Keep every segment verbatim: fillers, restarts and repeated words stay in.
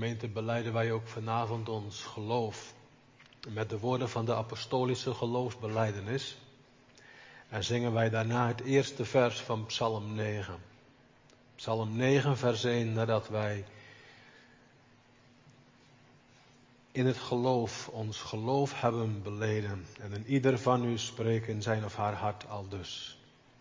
gemeente belijden wij ook vanavond ons geloof met de woorden van de apostolische geloofsbelijdenis. En zingen wij daarna het eerste vers van Psalm negen. Psalm negen vers één, nadat wij in het geloof ons geloof hebben beleden. En in ieder van u spreekt in zijn of haar hart aldus.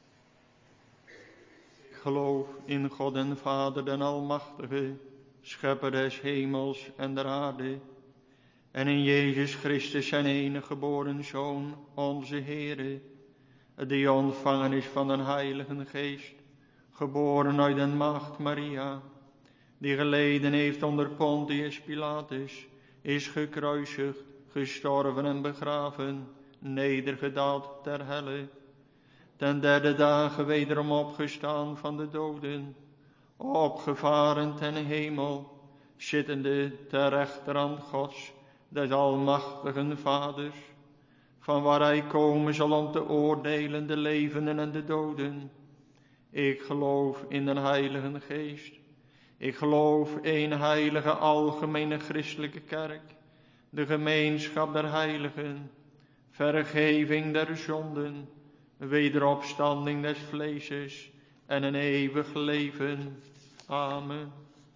Ik geloof in God en Vader den Almachtige, schepper des hemels en der aarde. En in Jezus Christus zijn enige geboren Zoon, onze Heere, die ontvangen is van den Heilige Geest, geboren uit den maagd Maria, die geleden heeft onder Pontius Pilatus, is gekruisigd, gestorven en begraven, nedergedaald ter helle, ten derde dagen wederom opgestaan van de doden, opgevaren ten hemel, zittende ter rechterhand Gods, des almachtigen Vaders, van waar hij komen zal om te oordelen de levenden en de doden. Ik geloof in de Heilige Geest. Ik geloof één heilige algemene christelijke kerk, de gemeenschap der heiligen, vergeving der zonden, wederopstanding des vleeses en een eeuwig leven. Amen.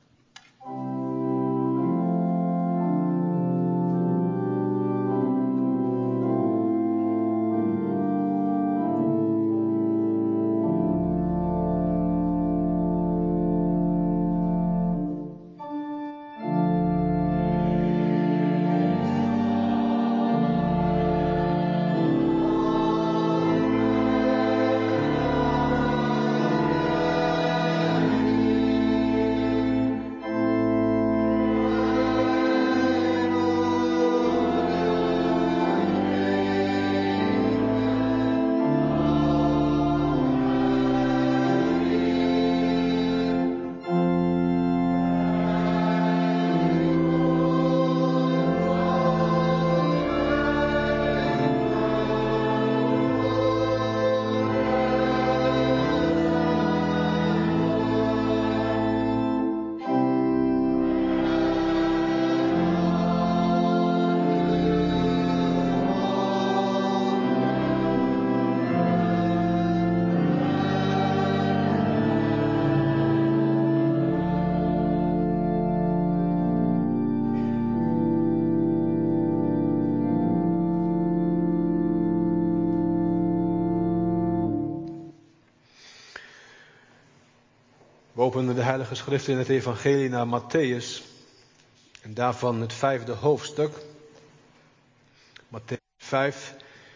We openen de Heilige Schrift in het Evangelie naar Matthäus. En daarvan het vijfde hoofdstuk. Matthäus vijf.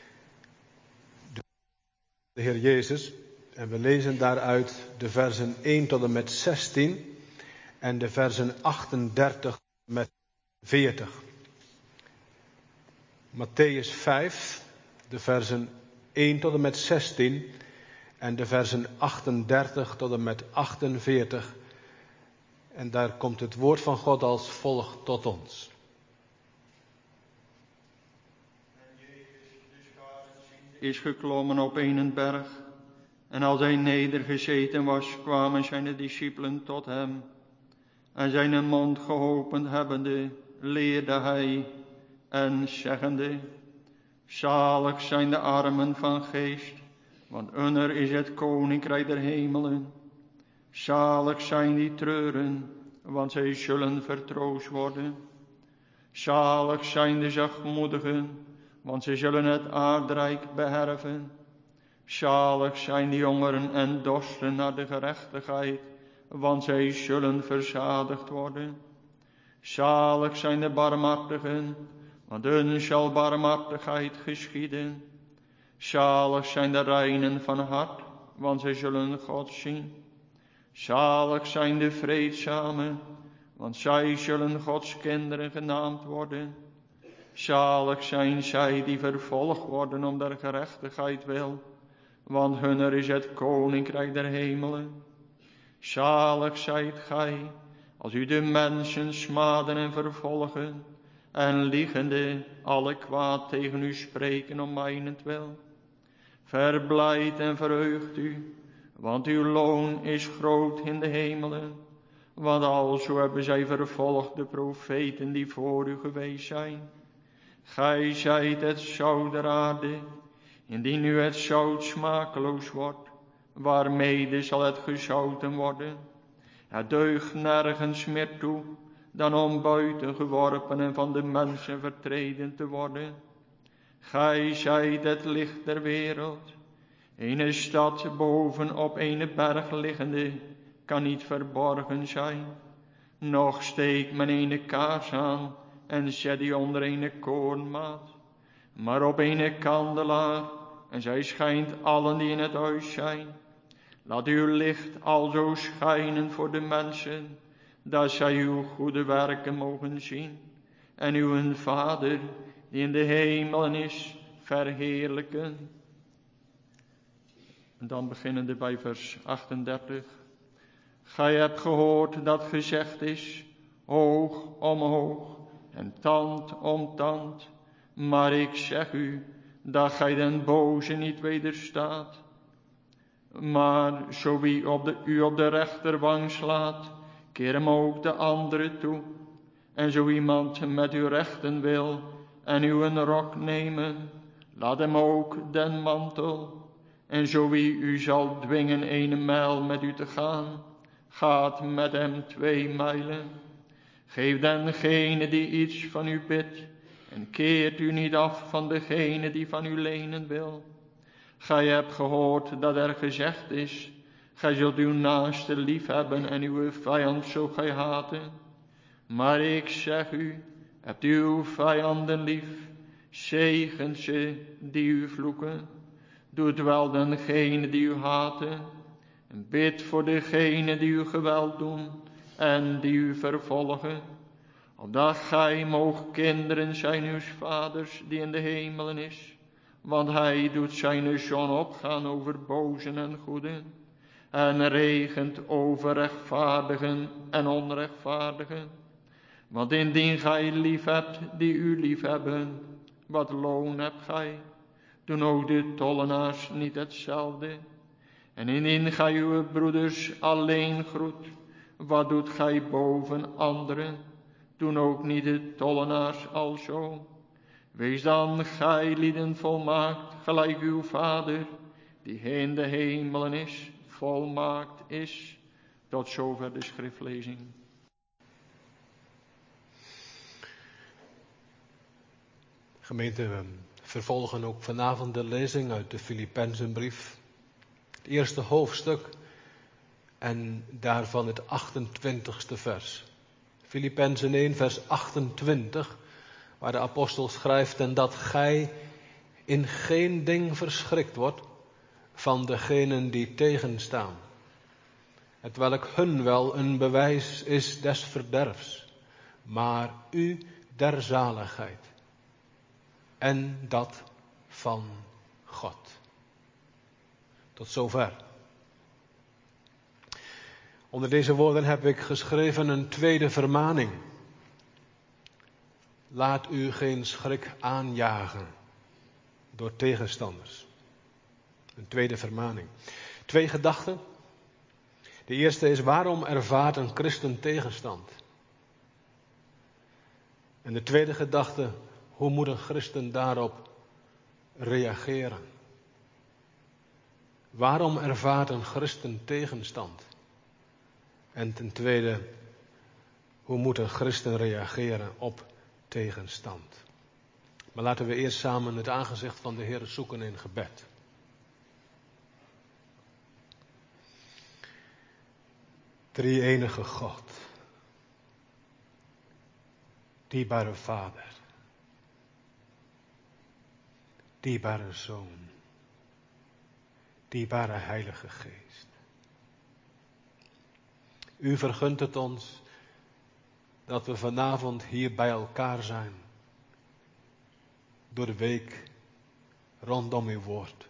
De Heer Jezus. En we lezen daaruit de versen één tot en met zestien. En de versen achtendertig tot en met veertig. Matthäus vijf. De versen één tot en met zestien. En de versen achtendertig tot en met achtenveertig. En daar komt het woord van God als volgt tot ons. En Jezus, de scharen ziende, is geklommen op een berg. En als hij nedergezeten was, kwamen zijn discipelen tot hem. En zijn mond geopend hebbende, leerde hij en zeggende: zalig zijn de armen van geest, want hunner is het koninkrijk der hemelen. Zalig zijn die treuren, want zij zullen vertroost worden. Zalig zijn de zachtmoedigen, want zij zullen het aardrijk beërven. Zalig zijn de jongeren en dorsten naar de gerechtigheid, want zij zullen verzadigd worden. Zalig zijn de barmhartigen, want hun zal barmhartigheid geschieden. Zalig zijn de reinen van hart, want zij zullen God zien. Zalig zijn de vreedzamen, want zij zullen Gods kinderen genaamd worden. Zalig zijn zij die vervolgd worden om der gerechtigheid wil, want hunner is het koninkrijk der hemelen. Zalig zijt gij, als u de mensen smaden en vervolgen, en liegende alle kwaad tegen u spreken om mijnentwil. Verblijd en verheugt u, want uw loon is groot in de hemelen. Want alzo hebben zij vervolgd de profeten die voor u geweest zijn. Gij zijt het zout der aarde, indien nu het zout smakeloos wordt, waarmede zal het gezouten worden? Het deugt nergens meer toe, dan om buiten geworpen en van de mensen vertreden te worden. Gij zijt het licht der wereld. Ene stad boven op ene berg liggende kan niet verborgen zijn. Nog steekt men ene kaars aan en zet die onder ene koornmaat, maar op ene kandelaar, en zij schijnt allen die in het huis zijn. Laat uw licht alzo schijnen voor de mensen, dat zij uw goede werken mogen zien, en uw Vader, die in de hemelen is, verheerlijken. En dan beginnende bij vers achtendertig. Gij hebt gehoord dat gezegd is, hoog om hoog en tand om tand. Maar ik zeg u, dat gij den boze niet wederstaat. Maar zo wie op de, u op de rechterwang slaat, keer hem ook de andere toe. En zo iemand met u rechten wil en u een rok nemen, laat hem ook den mantel. En zo wie u zal dwingen ene mijl met u te gaan, gaat met hem twee mijlen. Geef dengene die iets van u bidt, en keert u niet af van degene die van u lenen wil. Gij hebt gehoord dat er gezegd is, gij zult uw naaste lief hebben en uw vijand zult gij haten. Maar ik zeg u, hebt uw vijanden lief, zegent ze die u vloeken. Doet wel dengene die u haten, en bid voor degene die u geweld doen en die u vervolgen, opdat gij moogt kinderen zijn uws vaders die in de hemelen is. Want hij doet zijn zon opgaan over bozen en goeden, en regent over rechtvaardigen en onrechtvaardigen. Want indien gij lief hebt die u lief hebben, wat loon hebt gij? Doen ook de tollenaars niet hetzelfde? En indien gij uw broeders alleen groet, wat doet gij boven anderen? Doen ook niet de tollenaars alzo? Wees dan gij lieden volmaakt, gelijk uw Vader, die in de hemelen is, volmaakt is. Tot zover de schriftlezing. Gemeente, we vervolgen ook vanavond de lezing uit de Filippenzenbrief. Het eerste hoofdstuk en daarvan het achtentwintigste vers. Filippenzen één vers achtentwintig, waar de apostel schrijft: en dat gij in geen ding verschrikt wordt van degenen die tegenstaan, hetwelk hun wel een bewijs is des verderfs, maar u der zaligheid, en dat van God. Tot zover. Onder deze woorden heb ik geschreven een tweede vermaning. Laat u geen schrik aanjagen door tegenstanders. Een tweede vermaning. Twee gedachten. De eerste is: waarom ervaart een christen tegenstand? En de tweede gedachte: hoe moet een christen daarop reageren? Waarom ervaart een christen tegenstand? En ten tweede, hoe moet een christen reageren op tegenstand? Maar laten we eerst samen het aangezicht van de Heer zoeken in gebed. Drie-enige God, dierbare Vader, dierbare Zoon, dierbare Heilige Geest. U vergunt het ons dat we vanavond hier bij elkaar zijn, door de week rondom uw woord.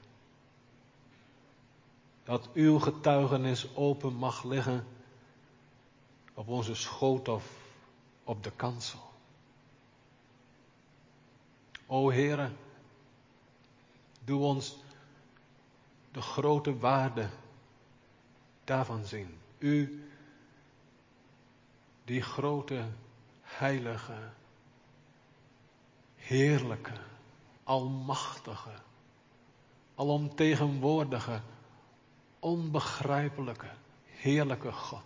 Dat uw getuigenis open mag liggen op onze schoot of op de kansel. O Heere, doe ons de grote waarde daarvan zien. U die grote, heilige, heerlijke, almachtige, alomtegenwoordige, onbegrijpelijke, heerlijke God.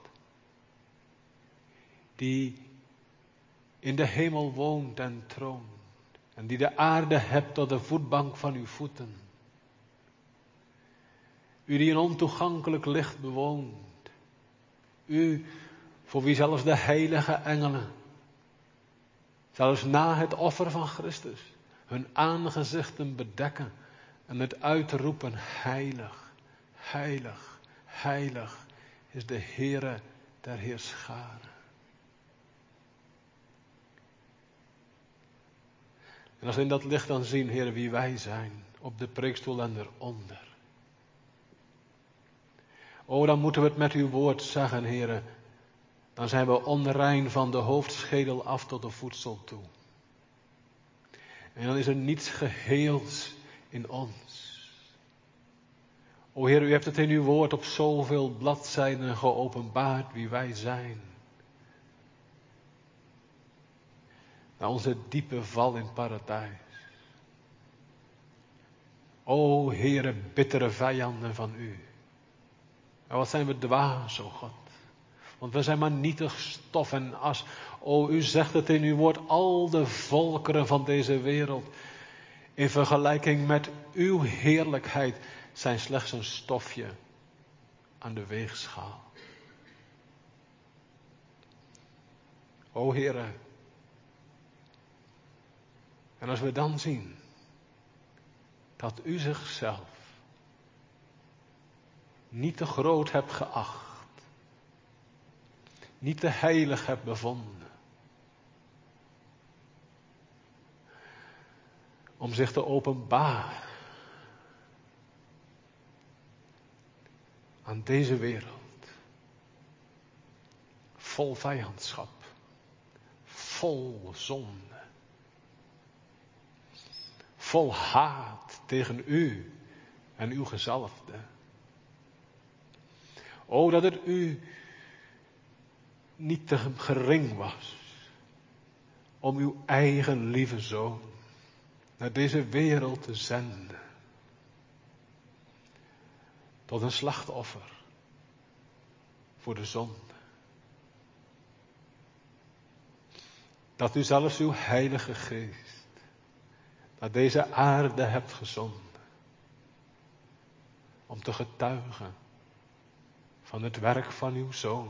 Die in de hemel woont en troont. En die de aarde hebt tot de voetbank van uw voeten. U die een ontoegankelijk licht bewoont. U voor wie zelfs de heilige engelen, zelfs na het offer van Christus, hun aangezichten bedekken en het uitroepen: heilig, heilig, heilig is de Heere der heerscharen. En als we in dat licht dan zien, Heer, wie wij zijn, op de preekstoel en eronder. O, dan moeten we het met uw woord zeggen, Heer. Dan zijn we onrein van de hoofdschedel af tot de voedsel toe. En dan is er niets geheels in ons. O Heer, u hebt het in uw woord op zoveel bladzijden geopenbaard wie wij zijn. Na onze diepe val in paradijs. O Heere, bittere vijanden van u. En wat zijn we dwaas, o God. Want we zijn maar nietig stof en as. O, u zegt het in uw woord, al de volkeren van deze wereld, in vergelijking met uw heerlijkheid, zijn slechts een stofje aan de weegschaal. O Heere. En als we dan zien dat u zichzelf niet te groot hebt geacht, niet te heilig hebt bevonden, om zich te openbaren aan deze wereld, vol vijandschap, vol zonde, vol haat tegen u en uw gezalfde. O, dat het u niet te gering was om uw eigen lieve zoon naar deze wereld te zenden. Tot een slachtoffer voor de zonde. Dat u zelfs uw heilige geest naar deze aarde hebt gezonden. Om te getuigen van het werk van uw zoon.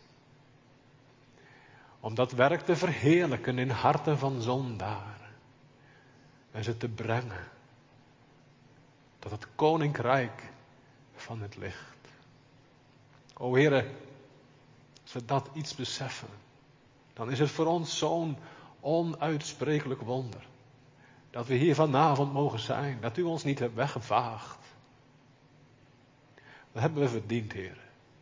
Om dat werk te verheerlijken in harten van zondaren. En ze te brengen tot het koninkrijk van het licht. O Heere, als we dat iets beseffen, dan is het voor ons zo'n onuitsprekelijk wonder. Dat we hier vanavond mogen zijn. Dat u ons niet hebt weggevaagd. Dat hebben we verdiend, Heer.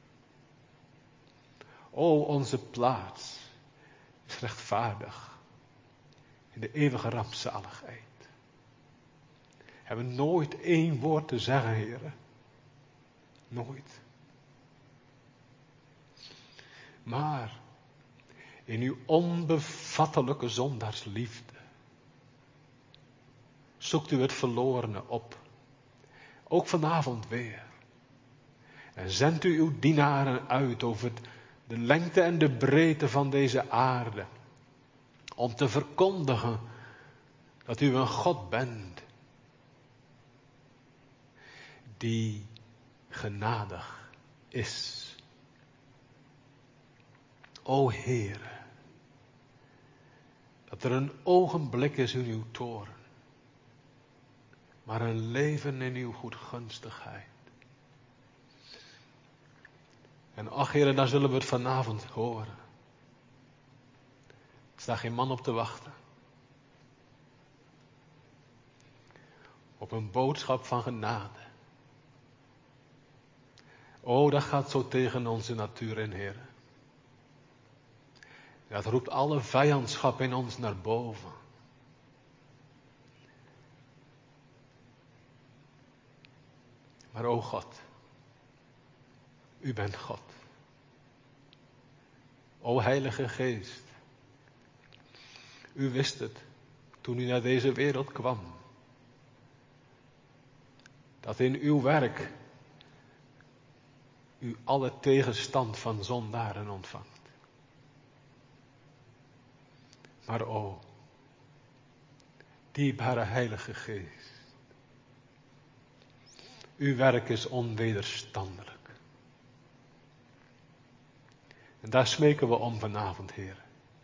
O, onze plaats is rechtvaardig in de eeuwige rampzaligheid. We hebben nooit één woord te zeggen, Heer. Nooit. Maar in uw onbevattelijke zondaarsliefde zoekt u het verlorene op. Ook vanavond weer. En zendt u uw dienaren uit over de lengte en de breedte van deze aarde. Om te verkondigen dat u een God bent. Die genadig is. O Heere. Dat er een ogenblik is in uw toorn. Maar een leven in uw goedgunstigheid. En ach Heere, daar zullen we het vanavond horen. Er staat geen man op te wachten. Op een boodschap van genade. O, dat gaat zo tegen onze natuur in, Heere. Dat roept alle vijandschap in ons naar boven. Maar o God, u bent God. O Heilige Geest, u wist het toen u naar deze wereld kwam. Dat in uw werk u alle tegenstand van zondaren ontvangt. Maar o, dierbare Heilige Geest, uw werk is onwederstandelijk. En daar smeken we om vanavond, Heer.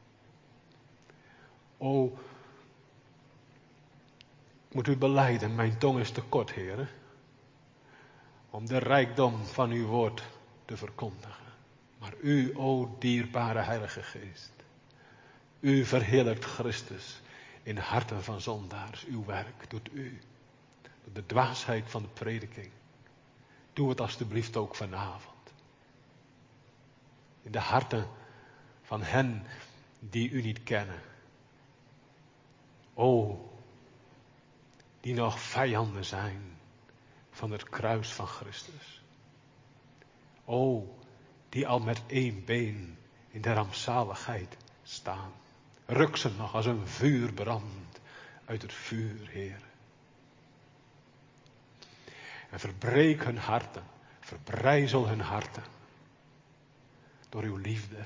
O, ik moet u belijden, mijn tong is te kort, Heer, om de rijkdom van uw woord te verkondigen. Maar u, o dierbare Heilige Geest, u verheerlijkt Christus in harten van zondaars. Uw werk doet u. Door de dwaasheid van de prediking. Doe het alstublieft ook vanavond. In de harten van hen die u niet kennen. O, die nog vijanden zijn van het kruis van Christus. O, die al met één been in de rampzaligheid staan. Ruk ze nog als een vuur brandt uit het vuur, Heer. En verbreek hun harten, verbrijzel hun harten. Door uw liefde,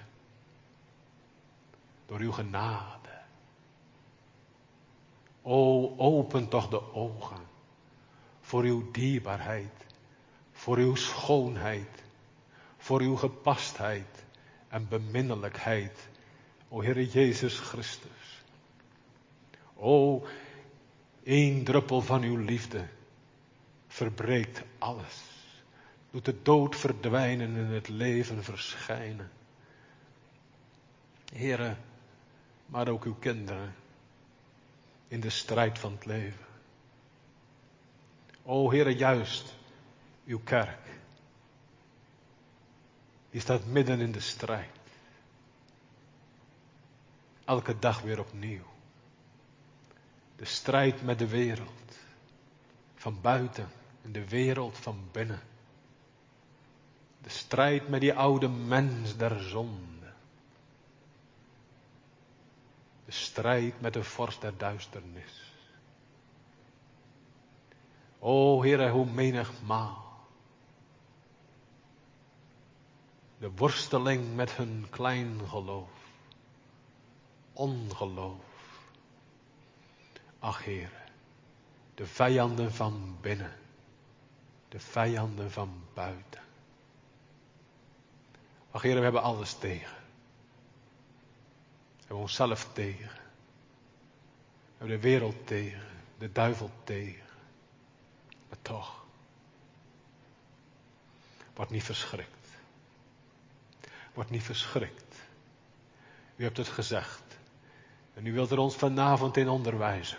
door uw genade. O, open toch de ogen voor uw dierbaarheid, voor uw schoonheid, voor uw gepastheid en beminnelijkheid, o Heere Jezus Christus. O, één druppel van uw liefde verbreekt alles. Doet de dood verdwijnen en het leven verschijnen. Heere, maar ook uw kinderen in de strijd van het leven. O Heere, juist uw kerk. Die staat midden in de strijd. Elke dag weer opnieuw. De strijd met de wereld. Van buiten en de wereld van binnen. De strijd met die oude mens der zonde. De strijd met de vorst der duisternis. O Heere, hoe menigmaal. De worsteling met hun klein geloof. Ongeloof. Ach Heere, de vijanden van binnen. De vijanden van buiten. Ach Heere, we hebben alles tegen. We hebben onszelf tegen. We hebben de wereld tegen. De duivel tegen. Maar toch. Word niet verschrikt. Word niet verschrikt. U hebt het gezegd. En u wilt er ons vanavond in onderwijzen.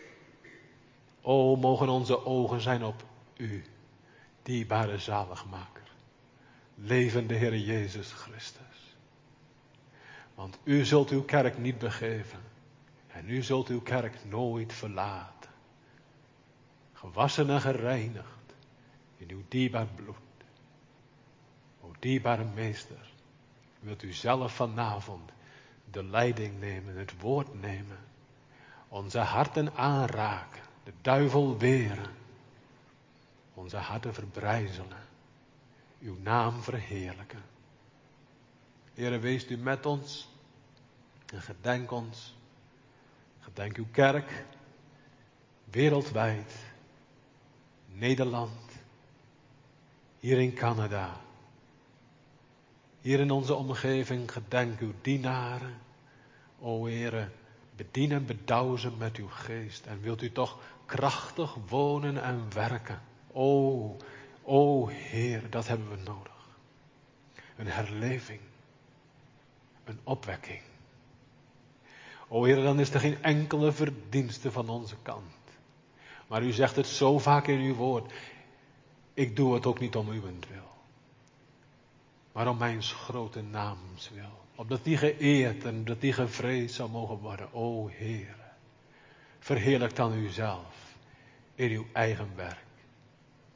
O, mogen onze ogen zijn op u. Dierbare zaligmaker. Levende Heere Jezus Christus. Want u zult uw kerk niet begeven. En u zult uw kerk nooit verlaten. Gewassen en gereinigd in uw dierbaar bloed. O dierbare meester, wilt u zelf vanavond de leiding nemen, het woord nemen. Onze harten aanraken, de duivel weren. Onze harten verbrijzelen. Uw naam verheerlijken. Heere, wees u met ons. En gedenk ons. Gedenk uw kerk. Wereldwijd. Nederland. Hier in Canada. Hier in onze omgeving. Gedenk uw dienaren. O Heere, bedien en bedouw ze met uw geest. En wilt u toch krachtig wonen en werken. O, o Heer, dat hebben we nodig. Een herleving. Een opwekking. O Heer, dan is er geen enkele verdienste van onze kant. Maar u zegt het zo vaak in uw woord. Ik doe het ook niet om uwentwil. Maar om mijn grote naams wil. Opdat die geëerd en dat die gevreesd zou mogen worden. O Heer, verheerlijk dan uzelf in uw eigen werk.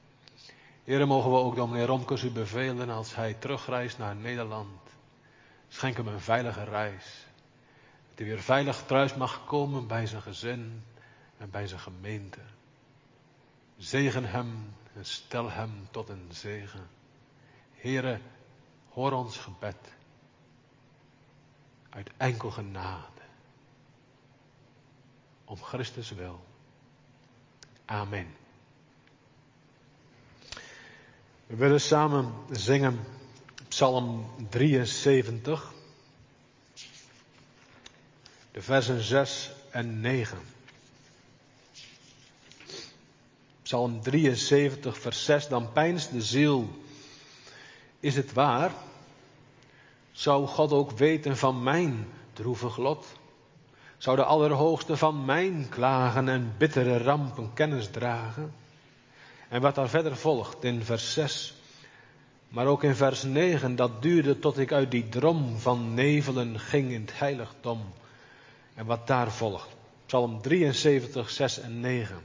Heer, mogen we ook dominee Romkes u bevelen als hij terugreist naar Nederland. Schenk hem een veilige reis. Dat hij weer veilig thuis mag komen bij zijn gezin en bij zijn gemeente. Zegen hem en stel hem tot een zegen. Heere, hoor ons gebed. Uit enkel genade. Om Christus wil. Amen. We willen samen zingen Psalm drieënzeventig. De versen zes en negen. Psalm drieënzeventig vers zes. Dan peinst de ziel. Is het waar? Zou God ook weten van mijn droevig lot? Zou de Allerhoogste van mijn klagen en bittere rampen kennis dragen? En wat daar verder volgt in vers zes, maar ook in vers negen, dat duurde tot ik uit die drom van nevelen ging in het heiligdom. En wat daar volgt, Psalm drieënzeventig, zes en negen.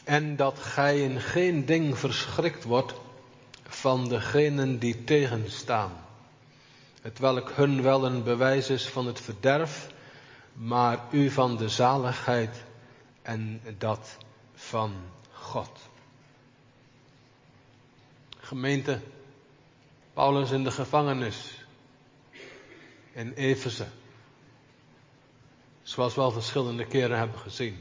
En dat gij in geen ding verschrikt wordt van degenen die tegenstaan. Hetwelk hun wel een bewijs is van het verderf, maar u van de zaligheid en dat van God. Gemeente, Paulus in de gevangenis in Efeze. Zoals we al verschillende keren hebben gezien.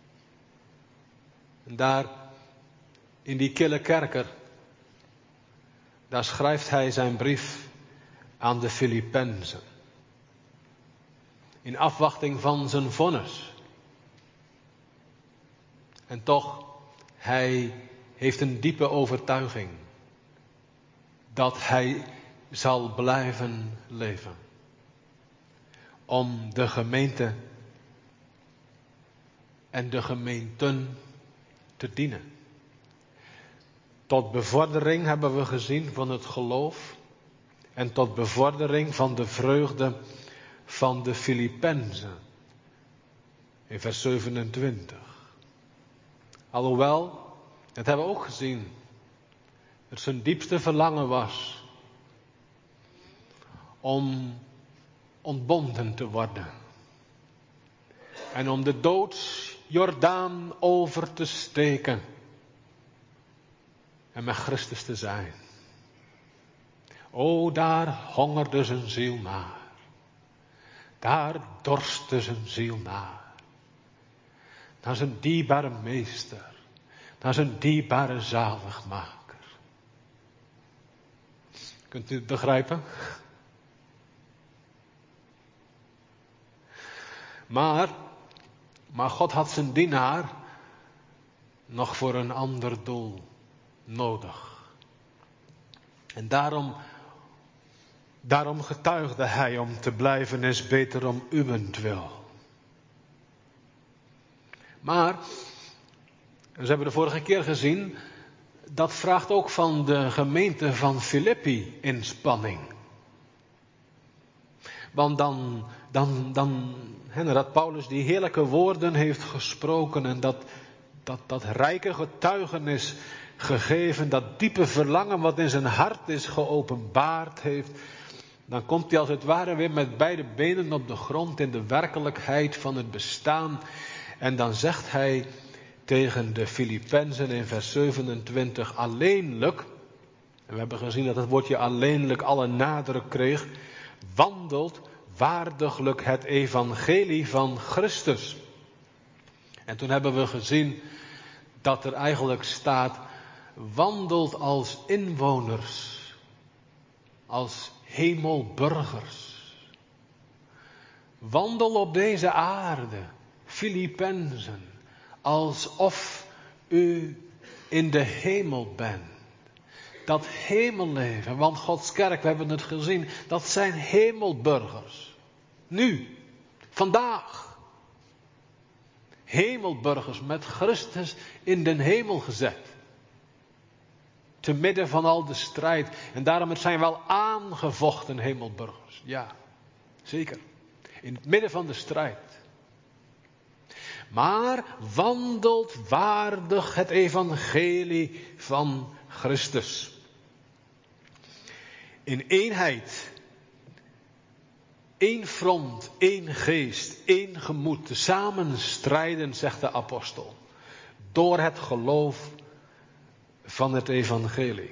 En daar, in die kille kerker, daar schrijft hij zijn brief aan de Filippenzen. In afwachting van zijn vonnis. En toch, hij heeft een diepe overtuiging dat hij zal blijven leven. Om de gemeente en de gemeenten te dienen. Tot bevordering hebben we gezien van het geloof en tot bevordering van de vreugde van de Filippenzen. In vers zevenentwintig. Alhoewel, dat hebben we ook gezien, het zijn diepste verlangen was om ontbonden te worden. En om de doodsjordaan over te steken. En met Christus te zijn. O, daar hongerde zijn ziel naar. Daar dorstte zijn ziel naar. Naar zijn dierbare meester. Naar zijn dierbare zaligmaker. Kunt u het begrijpen? Maar, maar God had zijn dienaar nog voor een ander doel nodig. En daarom, daarom getuigde hij om te blijven is beter om uwentwil. Maar, we hebben de vorige keer gezien, dat vraagt ook van de gemeente van Filippi inspanning. Want dan, dan, dan, hè, nadat Paulus die heerlijke woorden heeft gesproken en dat, dat, dat rijke getuigenis gegeven, dat diepe verlangen wat in zijn hart is geopenbaard heeft, dan komt hij als het ware weer met beide benen op de grond in de werkelijkheid van het bestaan. En dan zegt hij tegen de Filippenzen in vers zevenentwintig, alleenlijk, en we hebben gezien dat het woordje alleenlijk alle nadruk kreeg, wandelt waardiglijk het evangelie van Christus. En toen hebben we gezien dat er eigenlijk staat, wandelt als inwoners, als hemelburgers. Wandel op deze aarde, Filippenzen, alsof u in de hemel bent. Dat hemelleven, want Gods kerk, we hebben het gezien, dat zijn hemelburgers. Nu, vandaag. Hemelburgers met Christus in den hemel gezet. Te midden van al de strijd. En daarom het zijn wel aangevochten hemelburgers. Ja, zeker. In het midden van de strijd. Maar wandelt waardig het evangelie van Christus. In eenheid. Eén front, één geest, één gemoed. Tezamen strijden, zegt de apostel. Door het geloof van het evangelie.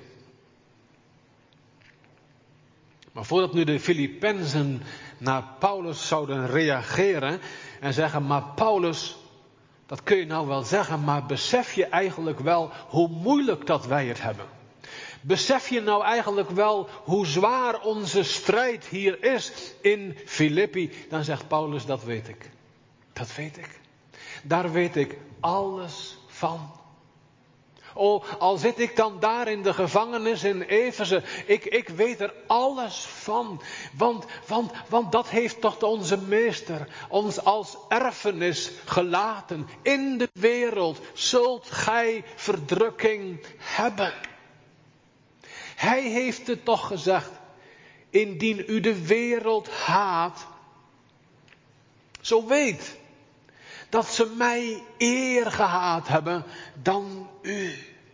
Maar voordat nu de Filippenzen naar Paulus zouden reageren en zeggen, maar Paulus, dat kun je nou wel zeggen, maar besef je eigenlijk wel hoe moeilijk dat wij het hebben? Besef je nou eigenlijk wel hoe zwaar onze strijd hier is in Filippi? Dan zegt Paulus, dat weet ik. Dat weet ik. Daar weet ik alles van. Oh, al zit ik dan daar in de gevangenis in Efeze, ik, ik weet er alles van. Want, want, want dat heeft toch onze meester ons als erfenis gelaten. In de wereld zult gij verdrukking hebben. Hij heeft het toch gezegd, indien u de wereld haat, zo weet dat ze mij eer gehaat hebben dan u.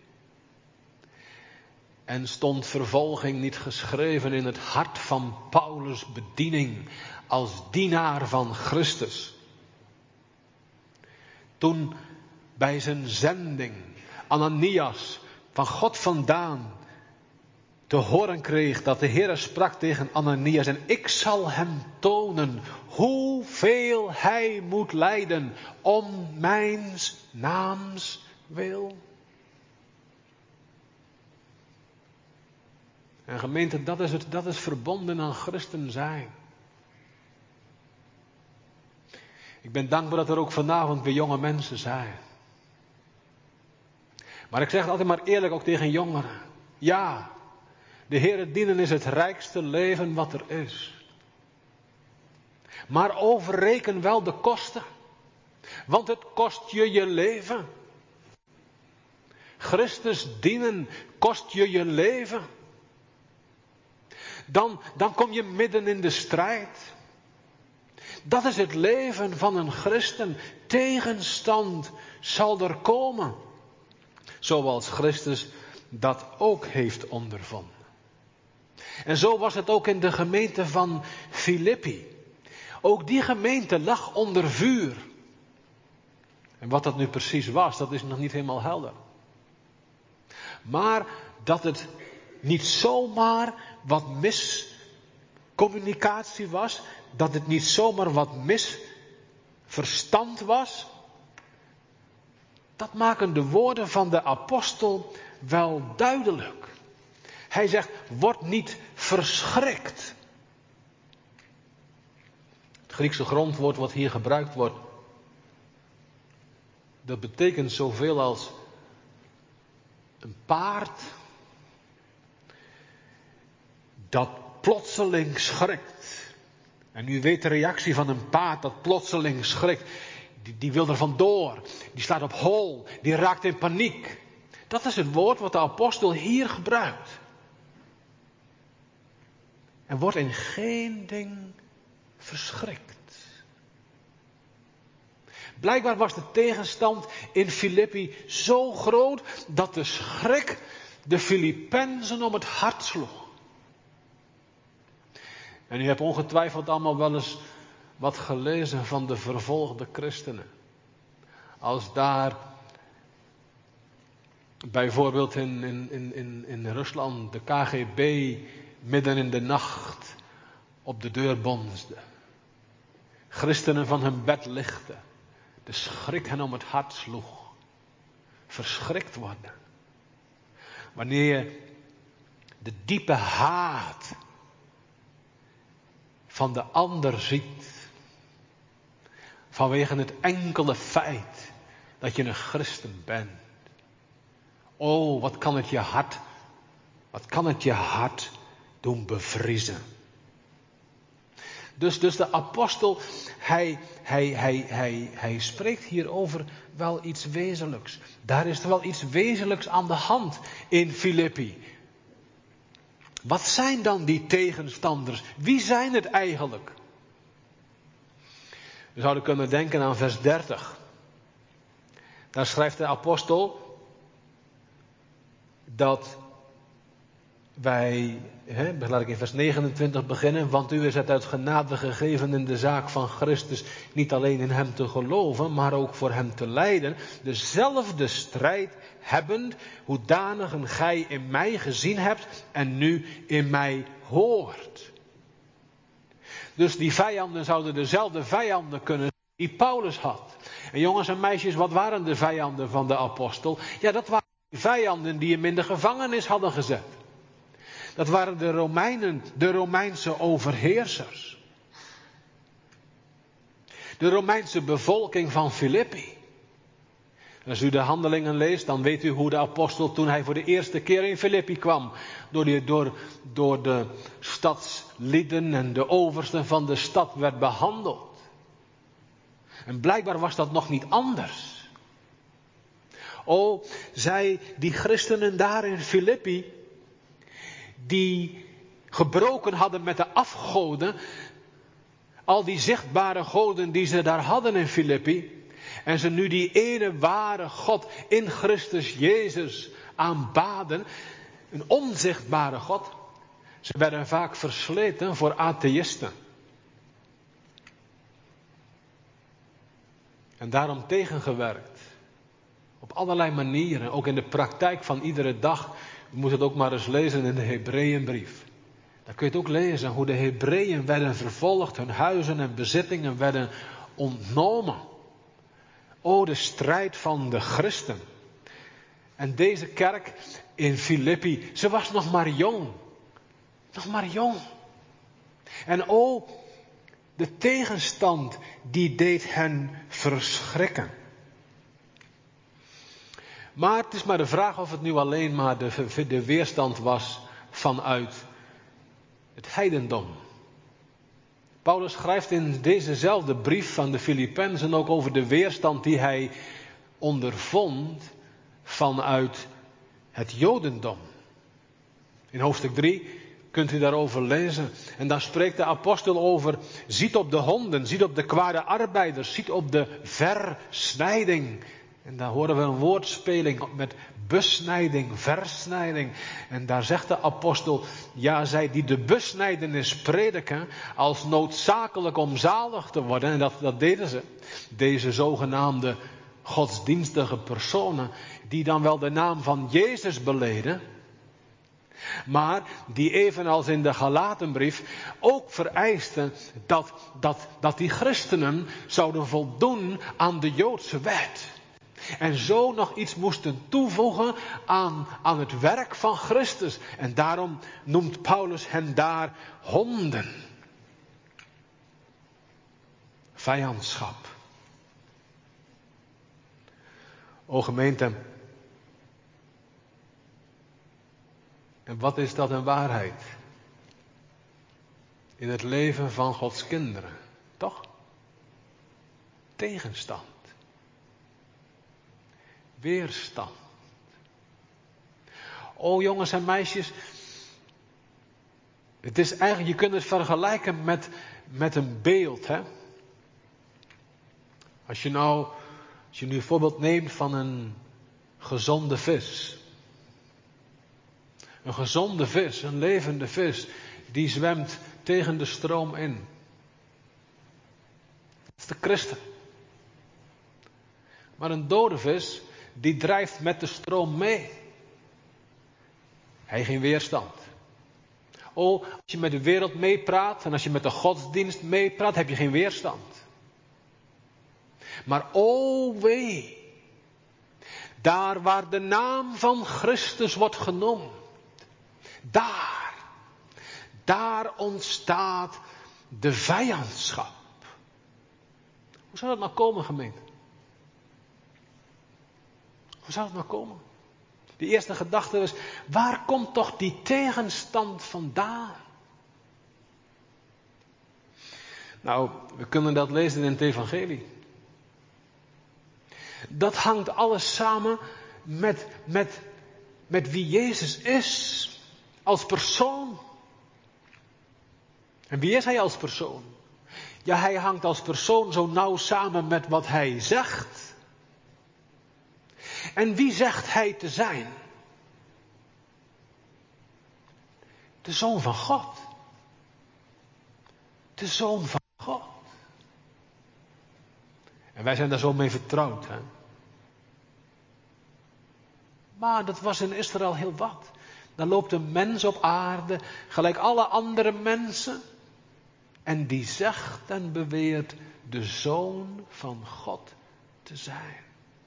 En stond vervolging niet geschreven in het hart van Paulus' bediening als dienaar van Christus? Toen bij zijn zending Ananias van God vandaan te horen kreeg dat de Heere sprak tegen Ananias: en ik zal hem tonen hoeveel hij moet lijden om mijns naams wil. En gemeente, dat is het, dat is verbonden aan christen zijn. Ik ben dankbaar dat er ook vanavond weer jonge mensen zijn. Maar ik zeg het altijd maar eerlijk ook tegen jongeren. Ja, de Heere dienen is het rijkste leven wat er is. Maar overreken wel de kosten. Want het kost je je leven. Christus dienen kost je je leven. Dan, dan kom je midden in de strijd. Dat is het leven van een christen. Tegenstand zal er komen. Zoals Christus dat ook heeft ondervonden. En zo was het ook in de gemeente van Filippi. Ook die gemeente lag onder vuur. En wat dat nu precies was, dat is nog niet helemaal helder. Maar dat het niet zomaar wat miscommunicatie was. Dat het niet zomaar wat misverstand was. Dat maken de woorden van de apostel wel duidelijk. Hij zegt, word niet verschrikt. Het Griekse grondwoord wat hier gebruikt wordt, dat betekent zoveel als een paard dat plotseling schrikt. En u weet de reactie van een paard dat plotseling schrikt. Die, die wil er vandoor. Die slaat op hol. Die raakt in paniek. Dat is het woord wat de apostel hier gebruikt. En wordt in geen ding verschrikt. Blijkbaar was de tegenstand in Filippi zo groot dat de schrik de Filippenzen om het hart sloeg. En u hebt ongetwijfeld allemaal wel eens wat gelezen van de vervolgde christenen. Als daar bijvoorbeeld in, in, in, in Rusland de K G B midden in de nacht op de deur bonsde. Christenen van hun bed lichten. De schrik hen om het hart sloeg. Verschrikt worden. Wanneer je de diepe haat van de ander ziet. Vanwege het enkele feit dat je een christen bent. Oh, wat kan het je hart, wat kan het je hart doen bevriezen. Dus, dus de apostel, hij, hij, hij, hij, hij spreekt hierover wel iets wezenlijks. Daar is er wel iets wezenlijks aan de hand in Filippi. Wat zijn dan die tegenstanders? Wie zijn het eigenlijk? We zouden kunnen denken aan vers dertig. Daar schrijft de apostel dat wij, hè, laat ik in vers negenentwintig beginnen, want u is het uit genade gegeven in de zaak van Christus niet alleen in hem te geloven, maar ook voor hem te lijden, dezelfde strijd hebbend, hoedanigen gij in mij gezien hebt en nu in mij hoort. Dus die vijanden zouden dezelfde vijanden kunnen zijn die Paulus had. En jongens en meisjes, wat waren de vijanden van de apostel? Ja, dat waren die vijanden die hem in de gevangenis hadden gezet. Dat waren de Romeinen, de Romeinse overheersers. De Romeinse bevolking van Filippi. Als u de handelingen leest, dan weet u hoe de apostel toen hij voor de eerste keer in Filippi kwam. Door, die, door, door de stadslieden en de oversten van de stad werd behandeld. En blijkbaar was dat nog niet anders. O, zij, die christenen daar in Filippi, die gebroken hadden met de afgoden, al die zichtbare goden die ze daar hadden in Filippi, En ze nu die ene ware God in Christus Jezus aanbaden. Een onzichtbare God. Ze werden vaak versleten voor atheïsten. En daarom tegengewerkt. Op allerlei manieren. Ook in de praktijk van iedere dag. U moet het ook maar eens lezen in de Hebreeënbrief. Daar kun je het ook lezen. Hoe de Hebreeën werden vervolgd. Hun huizen en bezittingen werden ontnomen. O, de strijd van de christen. En deze kerk in Filippi. Ze was nog maar jong. Nog maar jong. En o, de tegenstand die deed hen verschrikken. Maar het is maar de vraag of het nu alleen maar de, de weerstand was vanuit het heidendom. Paulus schrijft in dezezelfde brief van de Filippenzen ook over de weerstand die hij ondervond vanuit het jodendom. In hoofdstuk drie kunt u daarover lezen. En daar spreekt de apostel over, ziet op de honden, ziet op de kwade arbeiders, ziet op de versnijding. En daar horen we een woordspeling met besnijding, versnijding. En daar zegt de apostel, ja, zij die de besnijdenis prediken als noodzakelijk om zalig te worden. En dat, dat deden ze. Deze zogenaamde godsdienstige personen, die dan wel de naam van Jezus beleden, maar die evenals in de Galatenbrief ook vereisten dat, dat, dat die christenen zouden voldoen aan de Joodse wet. En zo nog iets moesten toevoegen aan, aan het werk van Christus. En daarom noemt Paulus hen daar honden. Vijandschap. O gemeente. En wat is dat een waarheid? In het leven van Gods kinderen. Toch? Tegenstand. Weerstand. O jongens en meisjes. Het is eigenlijk, je kunt het vergelijken met, met een beeld. Hè? Als je nou, als je nu een voorbeeld neemt van een gezonde vis. Een gezonde vis, een levende vis, die zwemt tegen de stroom in. Dat is de christen. Maar een dode vis, die drijft met de stroom mee. Hij heeft geen weerstand. Oh, als je met de wereld meepraat en als je met de godsdienst meepraat, heb je geen weerstand. Maar o wee, daar waar de naam van Christus wordt genoemd, daar, daar ontstaat de vijandschap. Hoe zou dat nou komen, gemeente? Hoe zou het nou komen? De eerste gedachte is, waar komt toch die tegenstand vandaan? Nou, we kunnen dat lezen in het evangelie. Dat hangt alles samen met, met, met wie Jezus is. Als persoon. En wie is hij als persoon? Ja, hij hangt als persoon zo nauw samen met wat hij zegt. En wie zegt hij te zijn? De Zoon van God. De Zoon van God. En wij zijn daar zo mee vertrouwd. Hè? Maar dat was in Israël heel wat. Dan loopt een mens op aarde, gelijk alle andere mensen. En die zegt en beweert de Zoon van God te zijn.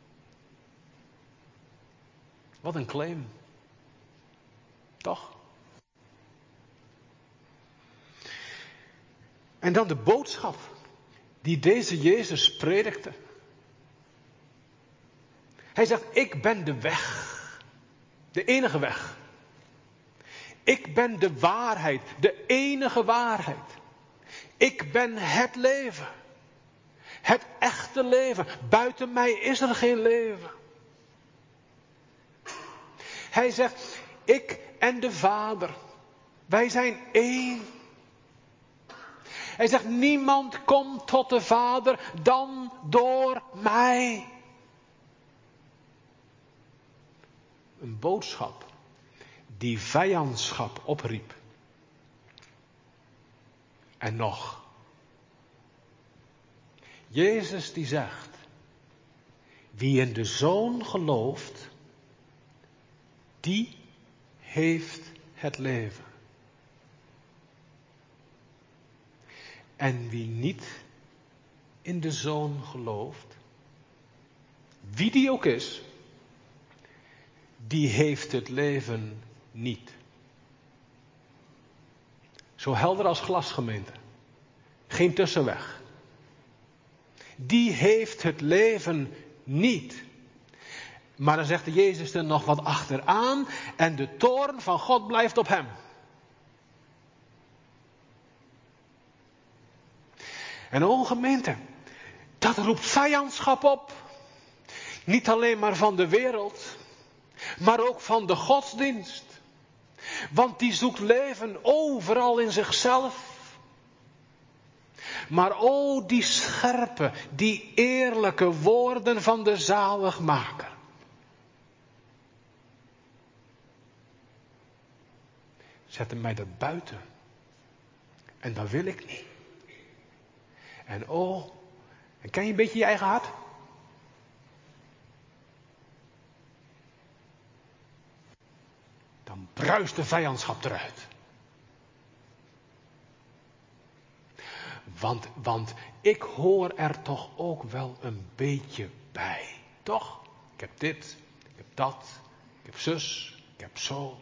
Wat een claim. Toch? En dan de boodschap die deze Jezus predikte. Hij zegt, ik ben de weg. De enige weg. Ik ben de waarheid. De enige waarheid. Ik ben het leven. Het echte leven. Buiten mij is er geen leven. Hij zegt, ik en de Vader, wij zijn één. Hij zegt, niemand komt tot de Vader dan door mij. Een boodschap die vijandschap opriep. En nog. Jezus die zegt, wie in de Zoon gelooft, die heeft het leven. En wie niet in de Zoon gelooft, wie die ook is, die heeft het leven niet. Zo helder als glas, gemeente. Geen tussenweg. Die heeft het leven niet. Maar dan zegt de Jezus er nog wat achteraan en de toorn van God blijft op hem. En o gemeente, dat roept vijandschap op. Niet alleen maar van de wereld, maar ook van de godsdienst. Want die zoekt leven overal in zichzelf. Maar o die scherpe, die eerlijke woorden van de zaligmaker. Zetten mij er buiten. En dat wil ik niet. En oh, en ken je een beetje je eigen hart? Dan bruist de vijandschap eruit. Want, want ik hoor er toch ook wel een beetje bij. Toch? Ik heb dit, ik heb dat, ik heb zus, ik heb zo.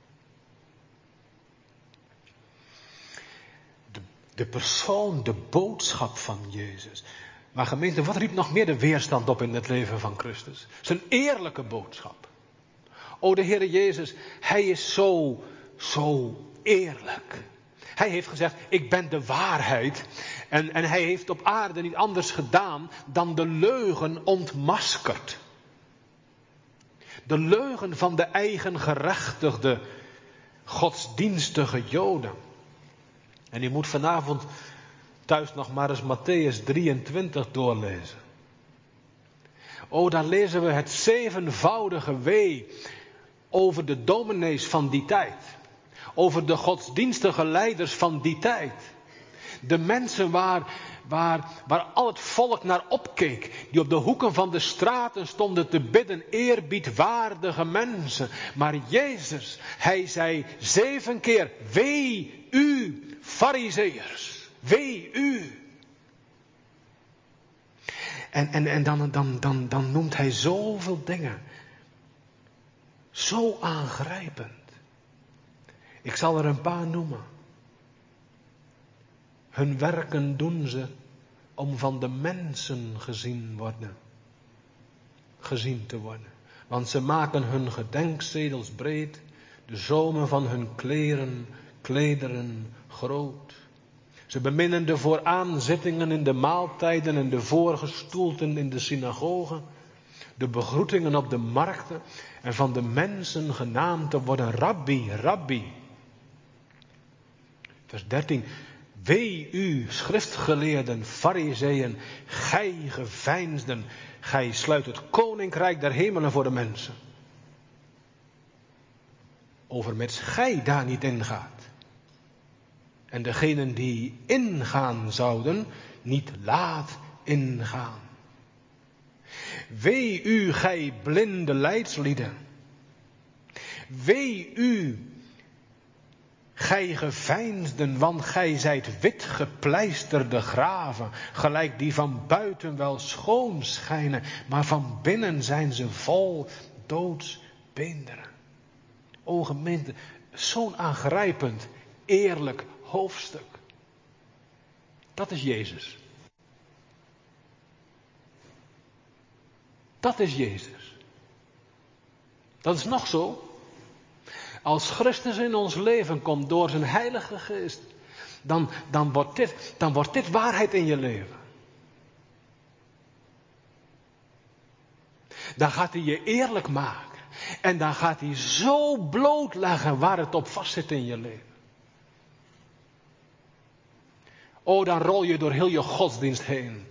De, de persoon, de boodschap van Jezus. Maar gemeente, wat riep nog meer de weerstand op in het leven van Christus? Zijn eerlijke boodschap. O de Heere Jezus, Hij is zo, zo eerlijk. Hij heeft gezegd, ik ben de waarheid. En, en hij heeft op aarde niet anders gedaan dan de leugen ontmaskerd. De leugen van de eigen gerechtigde, godsdienstige Joden. En u moet vanavond thuis nog maar eens Mattheüs drieëntwintig doorlezen. O, daar lezen we het zevenvoudige wee over de dominees van die tijd. Over de godsdienstige leiders van die tijd. De mensen waar, waar, waar al het volk naar opkeek. Die op de hoeken van de straten stonden te bidden. Eerbiedwaardige mensen. Maar Jezus, Hij zei zeven keer. Wee u, Farizeeërs. Wee u. En, en, en dan, dan, dan, dan noemt Hij zoveel dingen. Zo aangrijpend. Ik zal er een paar noemen. Hun werken doen ze om van de mensen gezien worden. Gezien te worden. Want ze maken hun gedenkzedels breed, de zomen van hun kleren, klederen groot. Ze beminnen de vooraanzittingen in de maaltijden en de voorgestoelten in de synagogen. De begroetingen op de markten en van de mensen genaamd te worden rabbi, rabbi. Vers dertien. Wee u, schriftgeleerden, farizeeën, gij geveinsden, gij sluit het koninkrijk der hemelen voor de mensen. Overmits gij daar niet ingaat. En degenen die ingaan zouden, niet laat ingaan. Wee u, gij blinde leidslieden. Wee u, gij geveinsden, want gij zijt wit gepleisterde graven, gelijk die van buiten wel schoon schijnen, maar van binnen zijn ze vol doodsbeenderen. O gemeente, zo'n aangrijpend, eerlijk hoofdstuk. Dat is Jezus. Dat is Jezus. Dat is nog zo. Als Christus in ons leven komt door zijn Heilige Geest, dan, dan, wordt dit, dan wordt dit waarheid in je leven. Dan gaat hij je eerlijk maken. En dan gaat hij zo blootleggen waar het op vastzit in je leven. Oh, dan rol je door heel je godsdienst heen.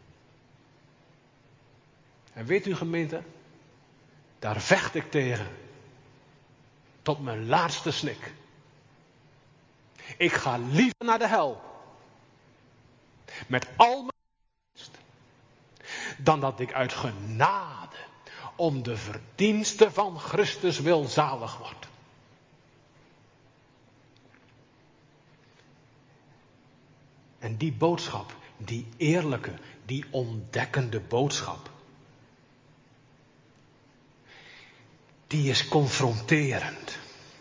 En weet u gemeente, daar vecht ik tegen. Tot mijn laatste snik. Ik ga liever naar de hel. Met al mijn dienst. Dan dat ik uit genade om de verdiensten van Christus wil zalig word. En die boodschap, die eerlijke, die ontdekkende boodschap, die is confronterend.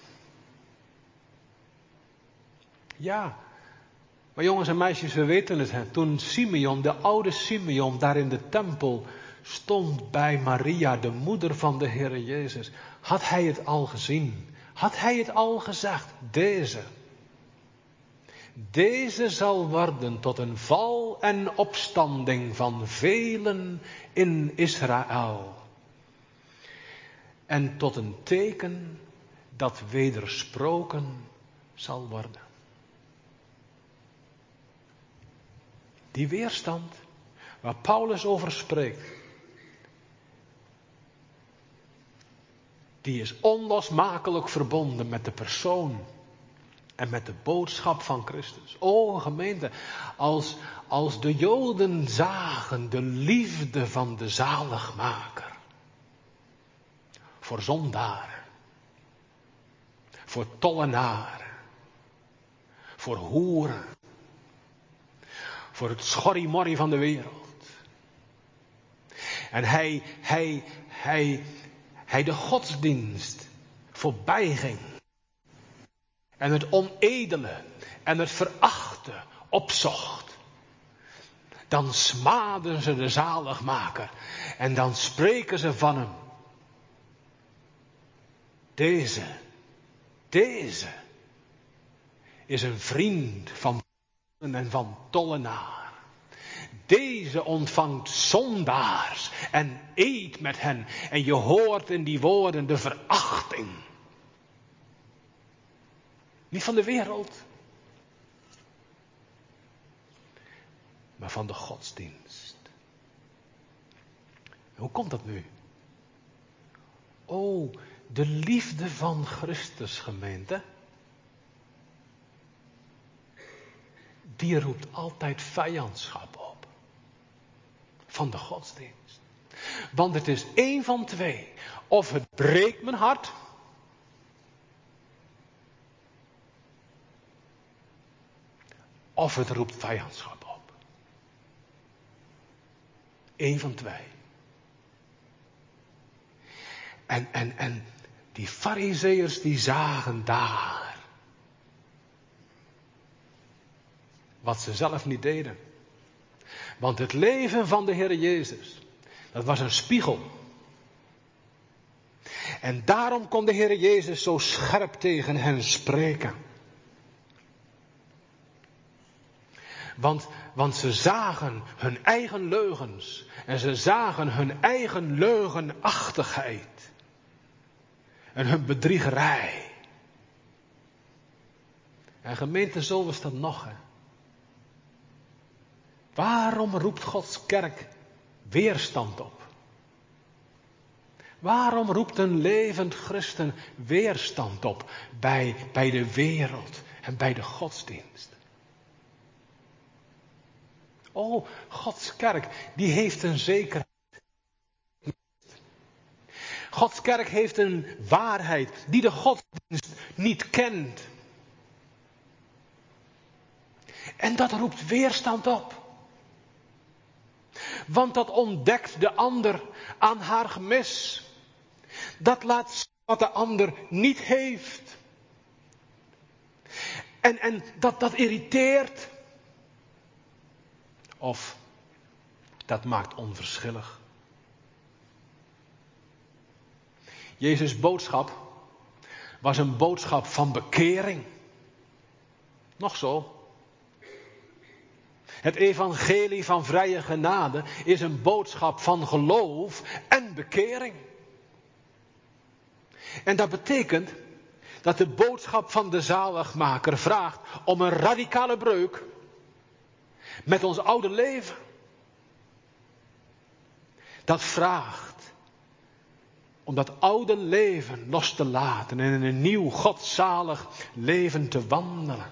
Ja, maar jongens en meisjes, we weten het. Hè. Toen Simeon, de oude Simeon, daar in de tempel stond bij Maria, de moeder van de Heere Jezus, had hij het al gezien? Had hij het al gezegd? Deze. Deze zal worden tot een val en opstanding van velen in Israël. En tot een teken dat wedersproken zal worden. Die weerstand waar Paulus over spreekt, die is onlosmakelijk verbonden met de persoon en met de boodschap van Christus. O gemeente, als, als de Joden zagen de liefde van de zaligmaker voor zondaren, voor tollenaren, voor hoeren, voor het schorrimorrie van de wereld. En hij, hij, hij, hij de godsdienst voorbij ging. En het onedele en het verachte opzocht. Dan smaden ze de zaligmaker. En dan spreken ze van hem. Deze, deze is een vriend van en van tollenaar. Deze ontvangt zondaars en eet met hen. En je hoort in die woorden de verachting. Niet van de wereld. Maar van de godsdienst. Hoe komt dat nu? Oh, de liefde van Christus, gemeente. Die roept altijd vijandschap op. Van de godsdienst. Want het is één van twee. Of het breekt mijn hart. Of het roept vijandschap op. Eén van twee. En, en, en die farizeeërs die zagen daar wat ze zelf niet deden. Want het leven van de Heer Jezus, dat was een spiegel. En daarom kon de Heer Jezus zo scherp tegen hen spreken. Want, want ze zagen hun eigen leugens. En ze zagen hun eigen leugenachtigheid. En hun bedriegerij. En gemeente, zo is dat nog. Hè? Waarom roept Gods kerk weerstand op? Waarom roept een levend christen weerstand op bij, bij de wereld en bij de godsdienst? Oh, Gods kerk, die heeft een zekerheid. Gods kerk heeft een waarheid die de godsdienst niet kent. En dat roept weerstand op. Want dat ontdekt de ander aan haar gemis. Dat laat zien wat de ander niet heeft. En, en dat, dat irriteert. Of dat maakt onverschillig. Jezus' boodschap was een boodschap van bekering. Nog zo. Het evangelie van vrije genade is een boodschap van geloof en bekering. En dat betekent dat de boodschap van de zaligmaker vraagt om een radicale breuk met ons oude leven. Dat vraagt om dat oude leven los te laten en in een nieuw godzalig leven te wandelen.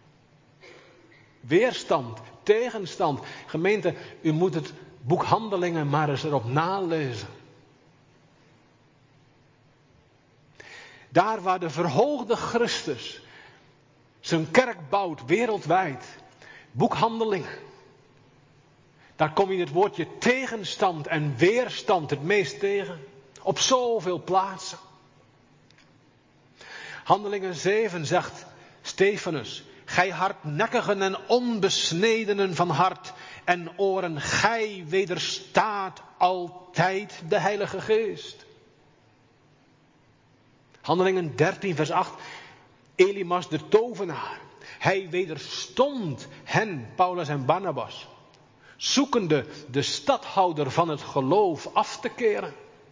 Weerstand, tegenstand. Gemeente, u moet het boek Handelingen maar eens erop nalezen. Daar waar de verhoogde Christus zijn kerk bouwt wereldwijd. Boek Handelingen. Daar kom je het woordje tegenstand en weerstand het meest tegen. Op zoveel plaatsen. Handelingen zeven zegt Stefanus. Gij hardnekkigen en onbesnedenen van hart en oren. Gij wederstaat altijd de Heilige Geest. Handelingen dertien vers acht. Elimas de tovenaar. Hij wederstond hen, Paulus en Barnabas. Zoekende de stadhouder van het geloof af te keren.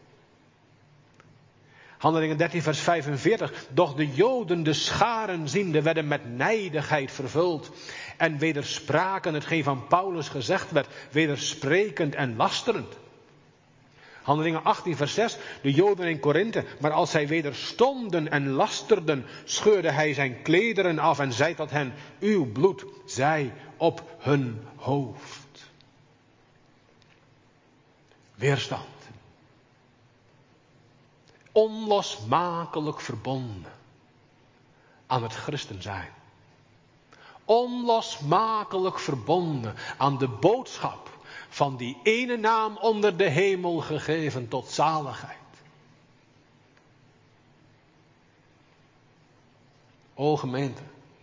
Handelingen dertien vers vijfenveertig. Doch de Joden de scharen ziende werden met nijdigheid vervuld. En wederspraken hetgeen van Paulus gezegd werd. Wedersprekend en lasterend. Handelingen achttien vers zes. De Joden in Korinthe. Maar als zij wederstonden en lasterden. Scheurde hij zijn klederen af en zei tot hen. Uw bloed zij op hun hoofd. Weerstand. Onlosmakelijk verbonden aan het christen zijn. Onlosmakelijk verbonden aan de boodschap van die ene naam onder de hemel gegeven tot zaligheid. O gemeente.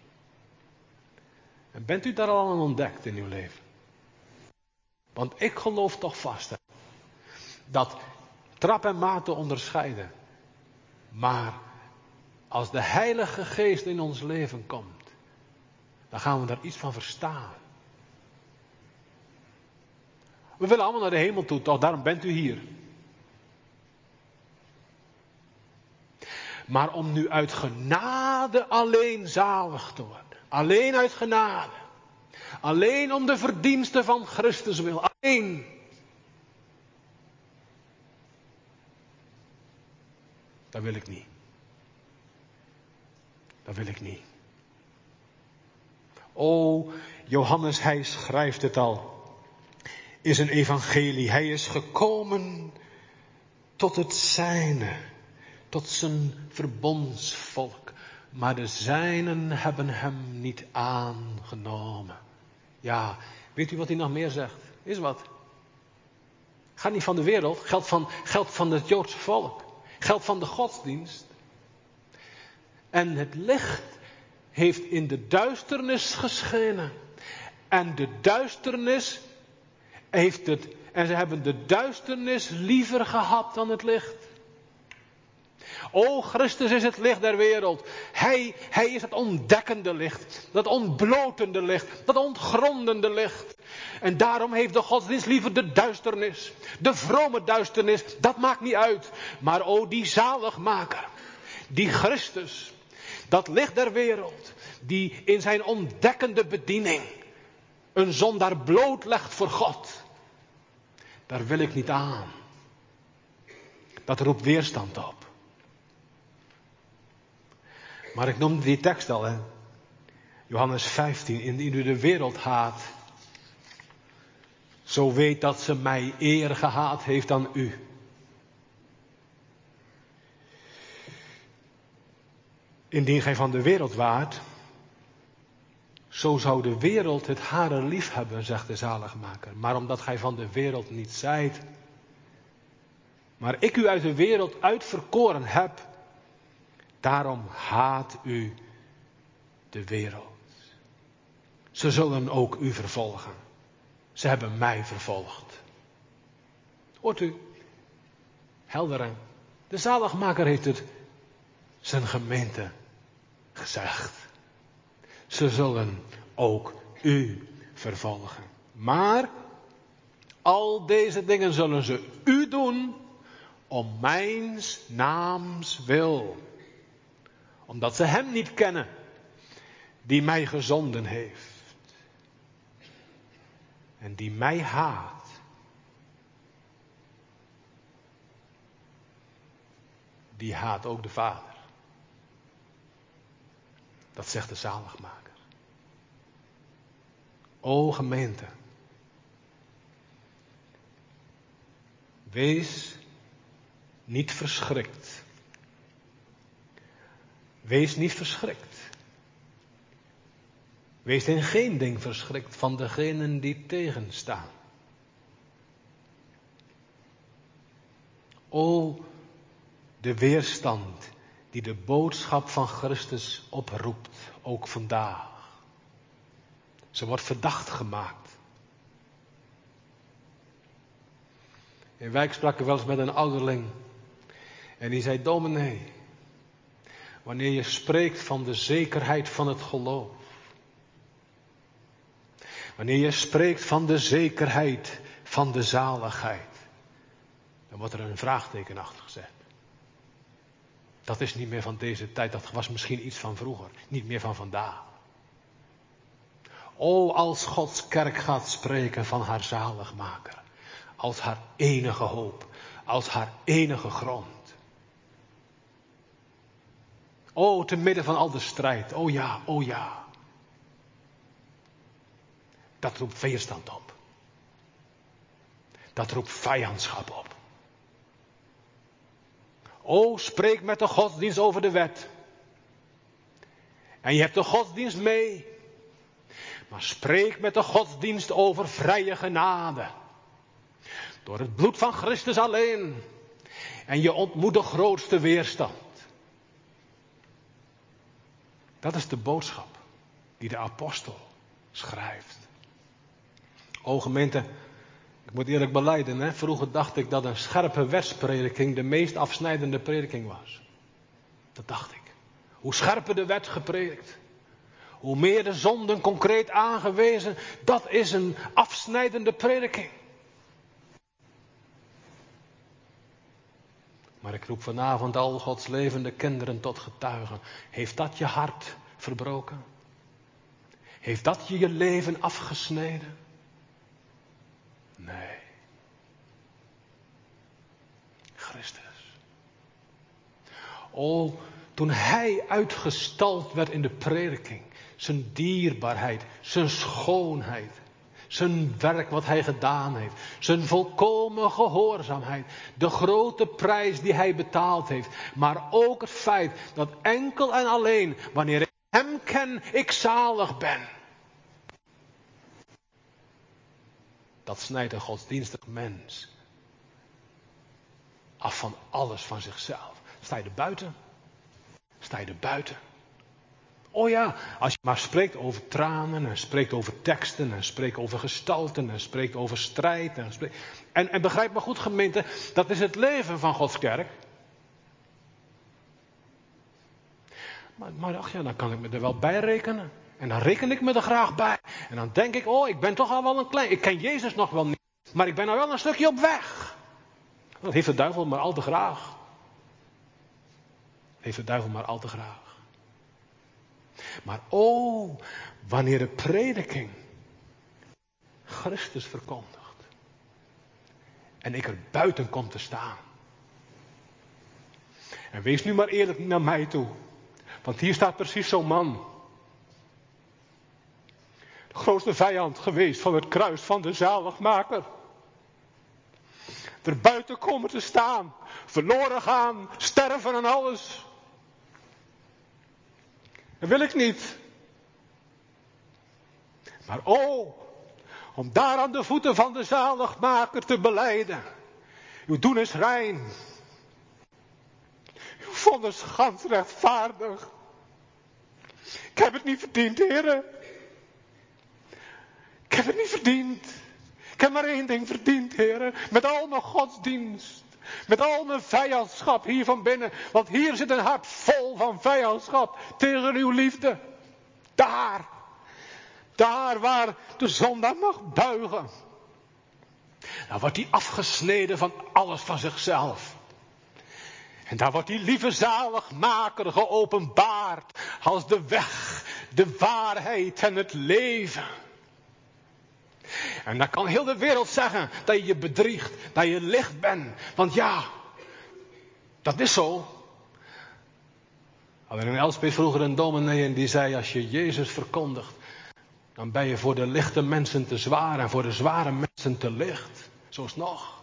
En bent u daar al aan ontdekt in uw leven? Want ik geloof toch vast hè, dat trap en maat te onderscheiden. Maar als de Heilige Geest in ons leven komt, dan gaan we daar iets van verstaan. We willen allemaal naar de hemel toe, toch? Daarom bent u hier. Maar om nu uit genade alleen zalig te worden. Alleen uit genade. Alleen om de verdiensten van Christus wil. Alleen. Dat wil ik niet. Dat wil ik niet. O, Johannes, hij schrijft het al. Is een evangelie. Hij is gekomen tot het zijne. Tot zijn verbondsvolk. Maar de zijnen hebben hem niet aangenomen. Ja, weet u wat hij nog meer zegt? Is wat. Gaat niet van de wereld. Geldt van, geldt van het Joodse volk. Geldt van de godsdienst. En het licht heeft in de duisternis geschenen. En de duisternis heeft het. En ze hebben de duisternis liever gehad dan het licht. O, Christus is het licht der wereld. Hij, hij is het ontdekkende licht. Dat ontblotende licht. Dat ontgrondende licht. En daarom heeft de godsdienst liever de duisternis. De vrome duisternis. Dat maakt niet uit. Maar o, die zaligmaker. Die Christus. Dat licht der wereld. Die in zijn ontdekkende bediening. Een zondaar blootlegt voor God. Daar wil ik niet aan. Dat roept weerstand op. Maar ik noemde die tekst al, hè. Johannes vijftien. Indien u de wereld haat, zo weet dat ze mij eer gehaat heeft dan u. Indien gij van de wereld waart, zo zou de wereld het hare lief hebben, zegt de zaligmaker. Maar omdat gij van de wereld niet zijt, maar ik u uit de wereld uitverkoren heb, daarom haat u de wereld. Ze zullen ook u vervolgen. Ze hebben mij vervolgd. Hoort u? Helder hè? De zaligmaker heeft het zijn gemeente gezegd. Ze zullen ook u vervolgen. Maar al deze dingen zullen ze u doen om mijns naams wil. Omdat ze hem niet kennen die mij gezonden heeft. En die mij haat, die haat ook de Vader. Dat zegt de zaligmaker. O gemeente, wees niet verschrikt. Wees niet verschrikt. Wees in geen ding verschrikt van degenen die tegenstaan. O, de weerstand die de boodschap van Christus oproept, ook vandaag. Ze wordt verdacht gemaakt. In Wijk sprak ik wel eens met een ouderling. En die zei, dominee, wanneer je spreekt van de zekerheid van het geloof. Wanneer je spreekt van de zekerheid van de zaligheid. Dan wordt er een vraagteken achter gezet. Dat is niet meer van deze tijd, dat was misschien iets van vroeger. Niet meer van vandaag. O, als Gods kerk gaat spreken van haar zaligmaker. Als haar enige hoop. Als haar enige grond. O, te midden van al de strijd. O ja, o ja. Dat roept weerstand op. Dat roept vijandschap op. O, spreek met de godsdienst over de wet. En je hebt de godsdienst mee. Maar spreek met de godsdienst over vrije genade. Door het bloed van Christus alleen. En je ontmoet de grootste weerstand. Dat is de boodschap die de apostel schrijft. O gemeente, ik moet eerlijk belijden, hè? Vroeger dacht ik dat een scherpe wetsprediking de meest afsnijdende prediking was. Dat dacht ik. Hoe scherper de wet gepredikt, hoe meer de zonden concreet aangewezen, dat is een afsnijdende prediking. Maar ik roep vanavond al Gods levende kinderen tot getuigen. Heeft dat je hart verbroken? Heeft dat je je leven afgesneden? Nee. Christus. O, toen hij uitgestald werd in de prediking. Zijn dierbaarheid, zijn schoonheid. Zijn werk wat hij gedaan heeft. Zijn volkomen gehoorzaamheid. De grote prijs die hij betaald heeft. Maar ook het feit dat enkel en alleen wanneer ik hem ken, ik zalig ben. Dat snijdt een godsdienstig mens af van alles van zichzelf. Sta je er buiten? Sta je er buiten? Oh ja, als je maar spreekt over tranen en spreekt over teksten en spreekt over gestalten en spreekt over strijd. En, spreekt... en, en begrijp me goed gemeente, dat is het leven van Gods kerk. Maar, maar ach ja, dan kan ik me er wel bij rekenen. En dan reken ik me er graag bij. En dan denk ik, oh, ik ben toch al wel een klein... Ik ken Jezus nog wel niet, maar ik ben nou wel een stukje op weg. Dat heeft de duivel maar al te graag. Dat heeft de duivel maar al te graag. Maar oh, wanneer de prediking Christus verkondigt. En ik er buiten kom te staan. En wees nu maar eerlijk naar mij toe. Want hier staat precies zo'n man. De grootste vijand geweest van het kruis van de zaligmaker. Er buiten komen te staan. Verloren gaan. Sterven en alles. Dat wil ik niet. Maar oh, om daar aan de voeten van de zaligmaker te belijden. Uw doen is rein. Uw vonnis gans rechtvaardig. Ik heb het niet verdiend, heren. Ik heb het niet verdiend. Ik heb maar één ding verdiend, heren. Met al mijn godsdienst. Met al mijn vijandschap hier van binnen. Want hier zit een hart vol van vijandschap tegen uw liefde. Daar. Daar waar de zondaar mag buigen. Dan wordt hij afgesneden van alles van zichzelf. En daar wordt die lieve zaligmaker geopenbaard. Als de weg, de waarheid en het leven. En dan kan heel de wereld zeggen dat je je bedriegt, dat je licht bent. Want ja, dat is zo. Alleen in Elspeth vroeger een dominee en die zei, als je Jezus verkondigt, dan ben je voor de lichte mensen te zwaar en voor de zware mensen te licht. Zo is het nog.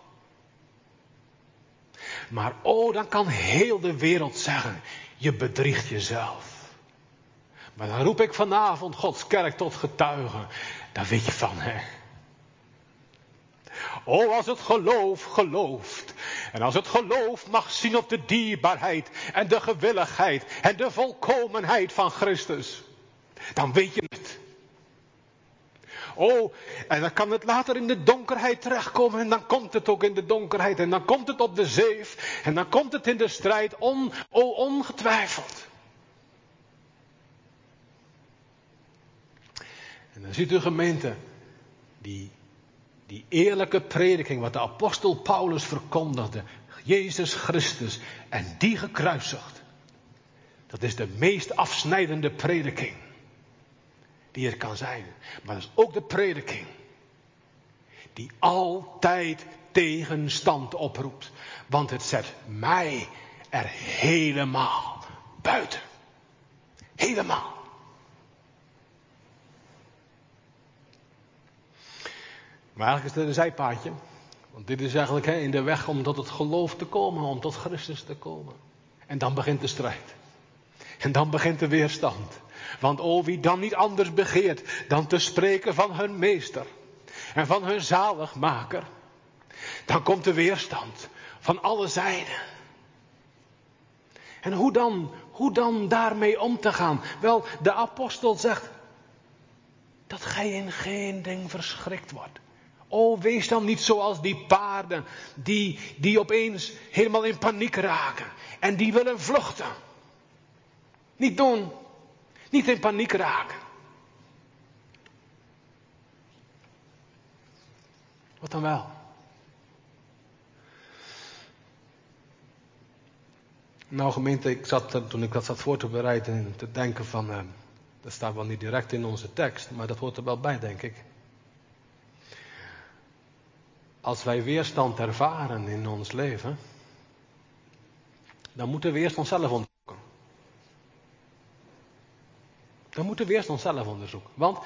Maar oh, dan kan heel de wereld zeggen, je bedriegt jezelf. Maar dan roep ik vanavond Gods kerk tot getuigen. Daar weet je van, hè. Oh, als het geloof gelooft. En als het geloof mag zien op de dierbaarheid en de gewilligheid en de volkomenheid van Christus. Dan weet je het. Oh, en dan kan het later in de donkerheid terechtkomen. En dan komt het ook in de donkerheid. En dan komt het op de zeef. En dan komt het in de strijd. On, oh, ongetwijfeld. En dan ziet u gemeente. Die, die eerlijke prediking. Wat de apostel Paulus verkondigde. Jezus Christus. En die gekruisigd. Dat is de meest afsnijdende prediking. Die er kan zijn. Maar dat is ook de prediking. Die altijd tegenstand oproept. Want het zet mij er helemaal buiten. Helemaal. Maar eigenlijk is het een zijpaadje. Want dit is eigenlijk hè, in de weg om tot het geloof te komen. Om tot Christus te komen. En dan begint de strijd. En dan begint de weerstand. Want o, wie dan niet anders begeert dan te spreken van hun meester. En van hun zaligmaker. Dan komt de weerstand van alle zijden. En hoe dan, hoe dan daarmee om te gaan? Wel, de apostel zegt dat gij in geen ding verschrikt wordt. O, wees dan niet zoals die paarden die, die opeens helemaal in paniek raken. En die willen vluchten. Niet doen. Niet in paniek raken. Wat dan wel? Nou gemeente, ik zat, toen ik dat zat voor te bereiden te denken van, eh, dat staat wel niet direct in onze tekst, maar dat hoort er wel bij, denk ik. Als wij weerstand ervaren in ons leven, dan moeten we eerst onszelf onderzoeken. Dan moeten we eerst onszelf onderzoeken. Want,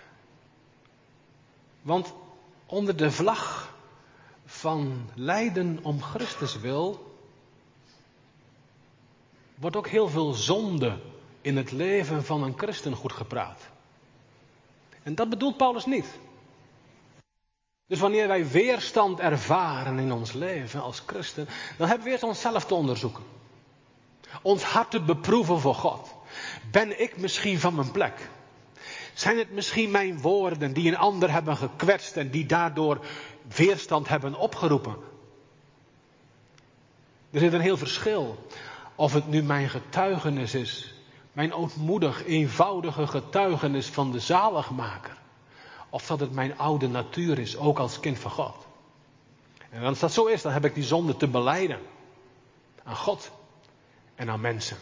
want onder de vlag van lijden om Christus wil, wordt ook heel veel zonde in het leven van een christen goed gepraat. En dat bedoelt Paulus niet. Dus wanneer wij weerstand ervaren in ons leven als christen, dan hebben we eerst onszelf te onderzoeken. Ons hart te beproeven voor God. Ben ik misschien van mijn plek? Zijn het misschien mijn woorden die een ander hebben gekwetst en die daardoor weerstand hebben opgeroepen? Er zit een heel verschil. Of het nu mijn getuigenis is. Mijn ootmoedig, eenvoudige getuigenis van de zaligmaker. Of dat het mijn oude natuur is, ook als kind van God. En als dat zo is, dan heb ik die zonde te belijden. Aan God en aan mensen.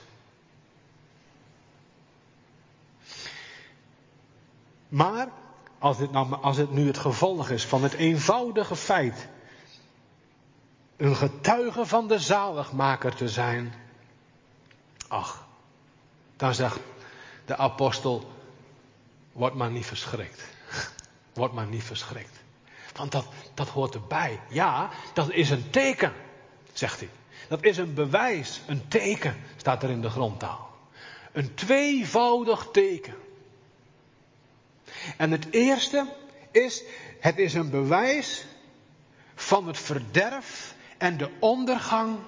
Maar, als, dit nou, als het nu het gevolg is van het eenvoudige feit een getuige van de zaligmaker te zijn. Ach, dan zegt de apostel, word maar niet verschrikt. Word maar niet verschrikt. Want dat, dat hoort erbij. Ja, dat is een teken, zegt hij. Dat is een bewijs, een teken, staat er in de grondtaal. Een tweevoudig teken. En het eerste is, het is een bewijs van het verderf en de ondergang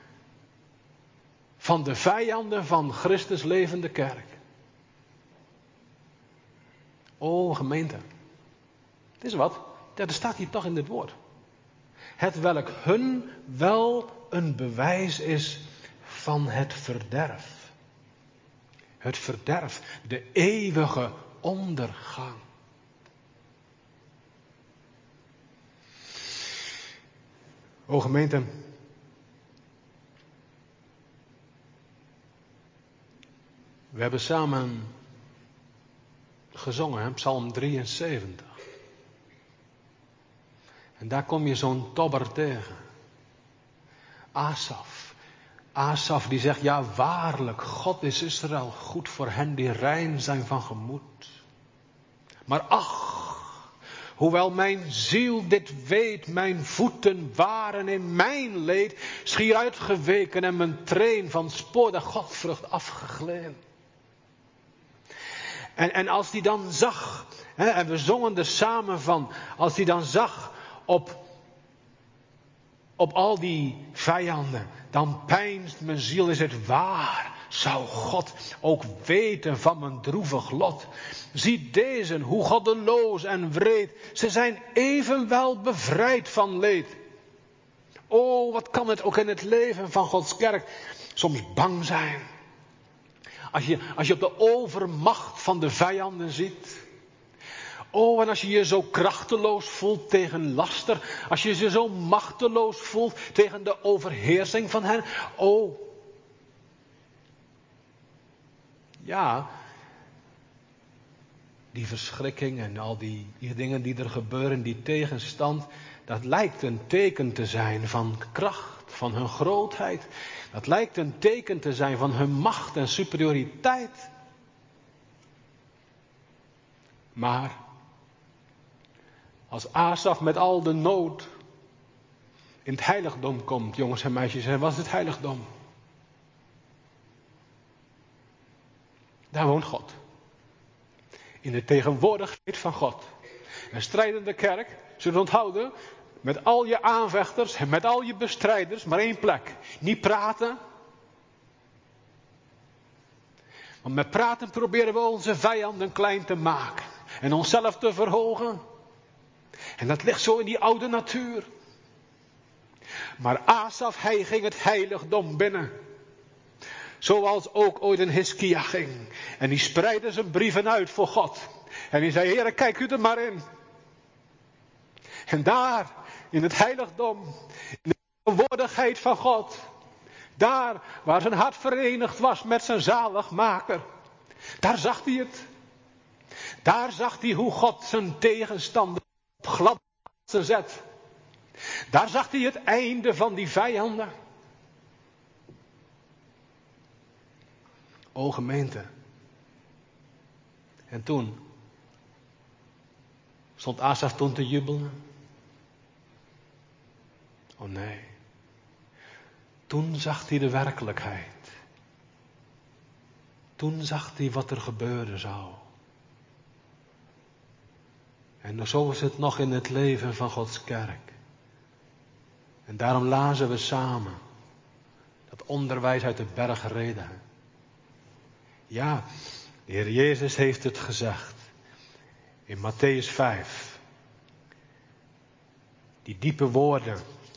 van de vijanden van Christus levende kerk. O gemeente, het is wat, dat staat hier toch in dit woord. Het welk hun wel een bewijs is van het verderf. Het verderf, de eeuwige ondergang. O gemeente, we hebben samen gezongen, hè? Psalm drieënzeventig. En daar kom je zo'n tobber tegen. Asaf. Asaf die zegt, ja waarlijk, God is Israël goed voor hen die rein zijn van gemoed. Maar ach, hoewel mijn ziel dit weet, mijn voeten waren in mijn leed schier uitgeweken en mijn train van spoor de godvrucht afgegleden. En, en als hij dan zag, hè, en we zongen er samen van, als hij dan zag op, op al die vijanden, dan pijnst mijn ziel, is het waar? Zou God ook weten van mijn droevig lot? Zie deze, hoe goddeloos en wreed, ze zijn evenwel bevrijd van leed. O, wat kan het ook in het leven van Gods kerk soms bang zijn. Als je, als je op de overmacht van de vijanden ziet. Oh, en als je je zo krachteloos voelt tegen laster. Als je je zo machteloos voelt tegen de overheersing van hen. Oh. Ja. Die verschrikking en al die, die dingen die er gebeuren, die tegenstand. Dat lijkt een teken te zijn van kracht, van hun grootheid. Dat lijkt een teken te zijn van hun macht en superioriteit. Maar als Asaf met al de nood in het heiligdom komt, jongens en meisjes, en wat is het heiligdom? Daar woont God. In de tegenwoordigheid van God. Een strijdende kerk, zullen we onthouden, met al je aanvechters en met al je bestrijders, maar één plek. Niet praten. Want met praten proberen we onze vijanden klein te maken. En onszelf te verhogen. En dat ligt zo in die oude natuur. Maar Asaf, hij ging het heiligdom binnen. Zoals ook ooit een Hiskia ging. En die spreidde zijn brieven uit voor God. En die zei, Heere, kijk u er maar in. En daar, in het heiligdom, in de tegenwoordigheid van God. Daar, waar zijn hart verenigd was met zijn zaligmaker. Daar zag hij het. Daar zag hij hoe God zijn tegenstander op glad zet. Daar zag hij het einde van die vijanden. O gemeente. En toen stond Asaf toen te jubelen. Oh nee. Toen zag hij de werkelijkheid. Toen zag hij wat er gebeuren zou. En zo is het nog in het leven van Gods kerk. En daarom lazen we samen dat onderwijs uit de bergreden. Ja, de Heer Jezus heeft het gezegd. In Mattheüs vijf. Die diepe woorden.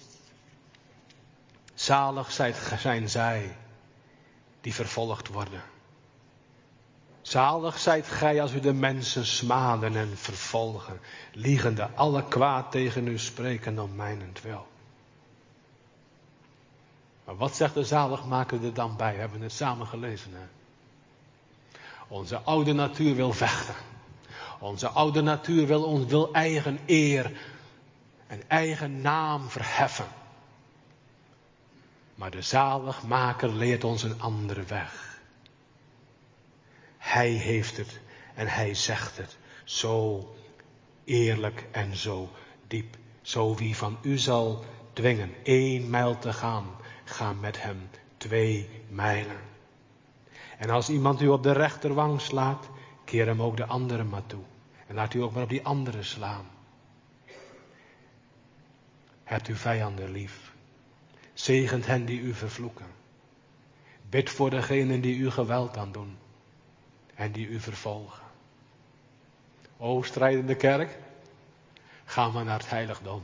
Zalig zijn zij die vervolgd worden. Zalig zijt gij als u de mensen smaden en vervolgen. Liegende alle kwaad tegen u spreken om mijnentwil. Maar wat zegt de zaligmaker er dan bij? We hebben het samen gelezen. Hè? Onze oude natuur wil vechten. Onze oude natuur wil ons wil eigen eer en eigen naam verheffen. Maar de zaligmaker leert ons een andere weg. Hij heeft het en hij zegt het zo eerlijk en zo diep. Zo wie van u zal dwingen één mijl te gaan, ga met hem twee mijlen. En als iemand u op de rechterwang slaat, keer hem ook de andere maar toe. En laat u ook maar op die andere slaan. Hebt uw vijanden lief. Zegent hen die u vervloeken. Bid voor degenen die u geweld aandoen. En die u vervolgen. O strijdende kerk. Ga maar naar het heiligdom.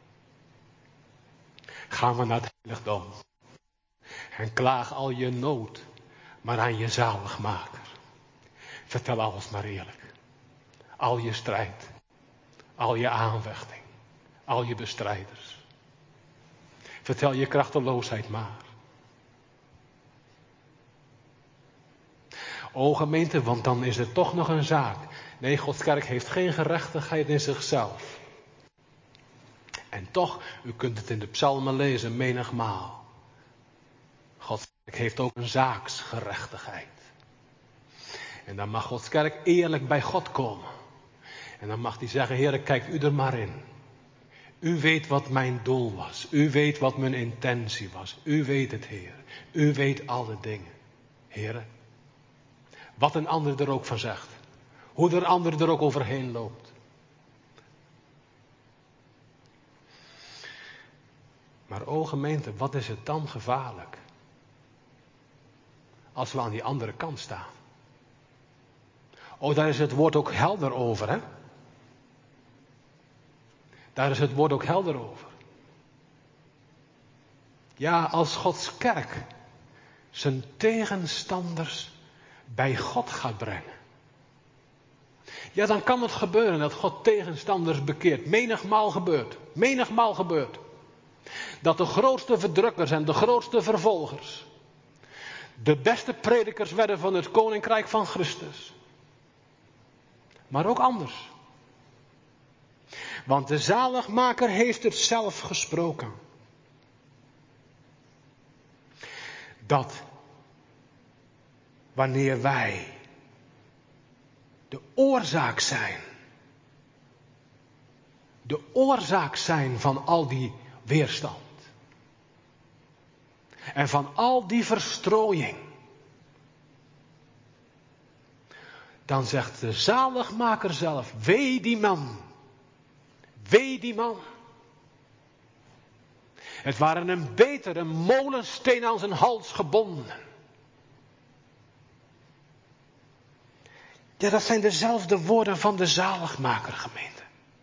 Ga maar naar het heiligdom. En klaag al je nood maar aan je zaligmaker. Vertel alles maar eerlijk. Al je strijd. Al je aanvechting. Al je bestrijders. Vertel je krachteloosheid maar. O gemeente, want dan is er toch nog een zaak. Nee, Gods kerk heeft geen gerechtigheid in zichzelf. En En toch, u kunt het in de psalmen lezen, menigmaal. Gods kerk heeft ook een zaaksgerechtigheid. En dan mag Gods kerk eerlijk bij God komen. En dan mag hij zeggen, Heere, kijk u er maar in. U weet wat mijn doel was. U weet wat mijn intentie was. U weet het, Heer. U weet alle dingen. Heere, wat een ander er ook van zegt. Hoe er ander er ook overheen loopt. Maar o gemeente, wat is het dan gevaarlijk? Als we aan die andere kant staan. Oh, daar is het woord ook helder over, hè? Daar is het woord ook helder over. Ja, als Gods kerk zijn tegenstanders bij God gaat brengen. Ja, dan kan het gebeuren dat God tegenstanders bekeert. Menigmaal gebeurt. Menigmaal gebeurt. Dat de grootste verdrukkers en de grootste vervolgers de beste predikers werden van het koninkrijk van Christus. Maar ook anders. Want de zaligmaker heeft het zelf gesproken. Dat wanneer wij de oorzaak zijn. De oorzaak zijn van al die weerstand. En van al die verstrooiing. Dan zegt de zaligmaker zelf, wee die man. Wee die man. Het waren een beter, een molensteen aan zijn hals gebonden. Ja, dat zijn dezelfde woorden van de zaligmaker, gemeente.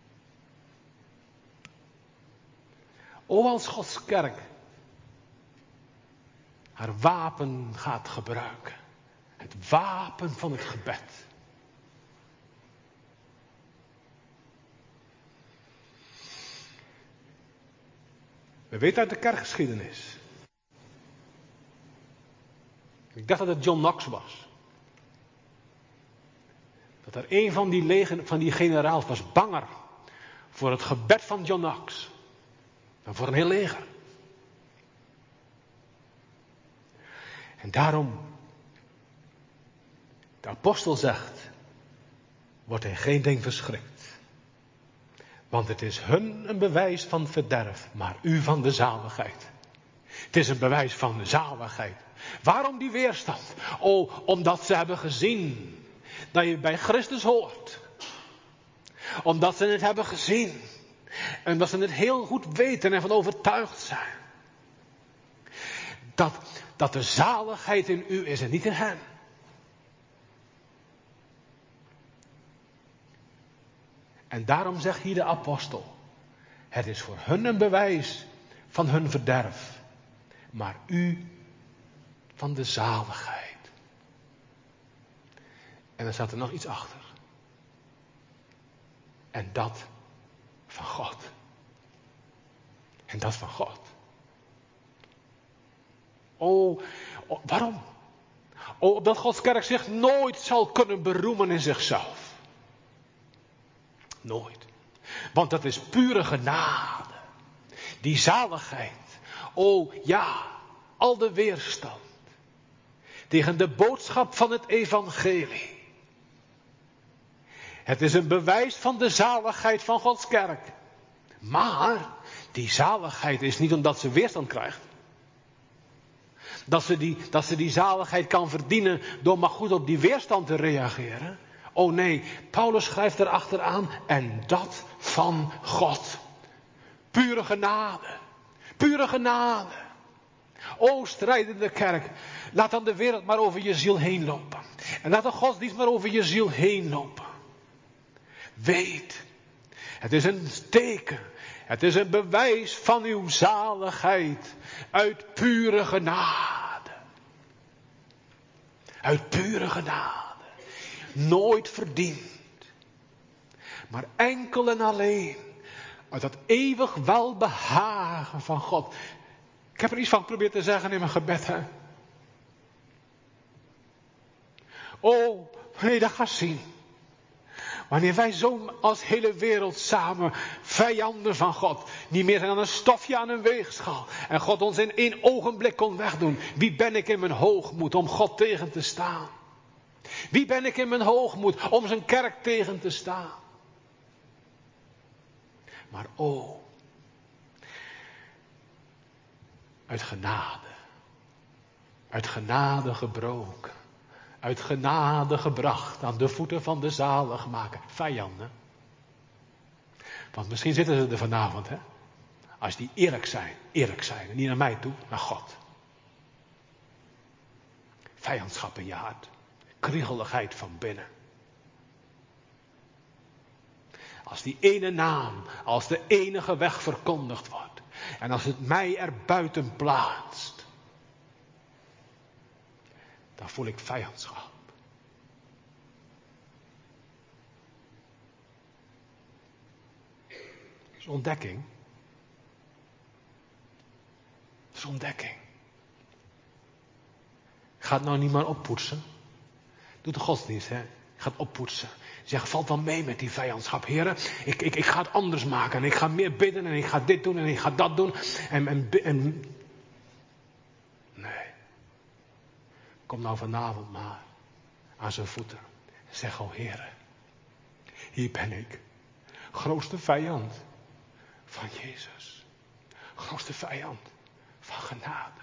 O, als Gods kerk haar wapen gaat gebruiken. Het wapen van het gebed. We weten uit de kerkgeschiedenis. Ik dacht dat het John Knox was. Dat er een van die, legen, van die generaals was banger voor het gebed van John Knox dan voor een heel leger. En daarom, de apostel zegt, wordt hij geen ding verschrikt. Want het is hun een bewijs van verderf, maar u van de zaligheid. Het is een bewijs van de zaligheid. Waarom die weerstand? Oh, omdat ze hebben gezien dat je bij Christus hoort. Omdat ze het hebben gezien. En dat ze het heel goed weten en van overtuigd zijn. Dat, dat de zaligheid in u is en niet in hen. En daarom zegt hier de apostel. Het is voor hun een bewijs van hun verderf. Maar u van de zaligheid. En er staat er nog iets achter. En dat van God. En dat van God. Oh, oh waarom? Oh, opdat Gods kerk zich nooit zal kunnen beroemen in zichzelf. Nooit. Want dat is pure genade. Die zaligheid. Oh ja, al de weerstand. Tegen de boodschap van het evangelie. Het is een bewijs van de zaligheid van Gods kerk. Maar die zaligheid is niet omdat ze weerstand krijgt. Dat ze die, dat ze die zaligheid kan verdienen door maar goed op die weerstand te reageren. Oh nee, Paulus schrijft erachteraan. En dat van God. Pure genade. Pure genade. O strijdende kerk. Laat dan de wereld maar over je ziel heen lopen. En laat de godsdienst maar over je ziel heen lopen. Weet. Het is een teken. Het is een bewijs van uw zaligheid. Uit pure genade. Uit pure genade. Nooit verdiend. Maar enkel en alleen. Uit dat eeuwig welbehagen van God. Ik heb er iets van geprobeerd te zeggen in mijn gebed. Hè? Oh, wanneer je dat gaat zien. Wanneer wij zo als hele wereld samen vijanden van God niet meer zijn dan een stofje aan een weegschaal. En God ons in één ogenblik kon wegdoen. Wie ben ik in mijn hoogmoed om God tegen te staan? Wie ben ik in mijn hoogmoed om zijn kerk tegen te staan? Maar o, uit genade, uit genade gebroken, uit genade gebracht aan de voeten van de zaligmaker. Vijanden. Want misschien zitten ze er vanavond, hè? Als die eerlijk zijn, eerlijk zijn. En niet naar mij toe, naar God. Vijandschap in je hart. Kriegeligheid van binnen. Als die ene naam, als de enige weg verkondigd wordt. En als het mij er buiten plaatst. Dan voel ik vijandschap. Dat is ontdekking. Dat is ontdekking. Ga het nou niet maar oppoetsen. Doe de godsdienst, hè. Ga het oppoetsen. Zeg, valt wel mee met die vijandschap, heren. Ik, ik, ik ga het anders maken. En ik ga meer bidden. En ik ga dit doen. En ik ga dat doen. En, en, en... Nee. Kom nou vanavond maar aan zijn voeten. Zeg, oh heren. Hier ben ik. Grootste vijand van Jezus. Grootste vijand van genade.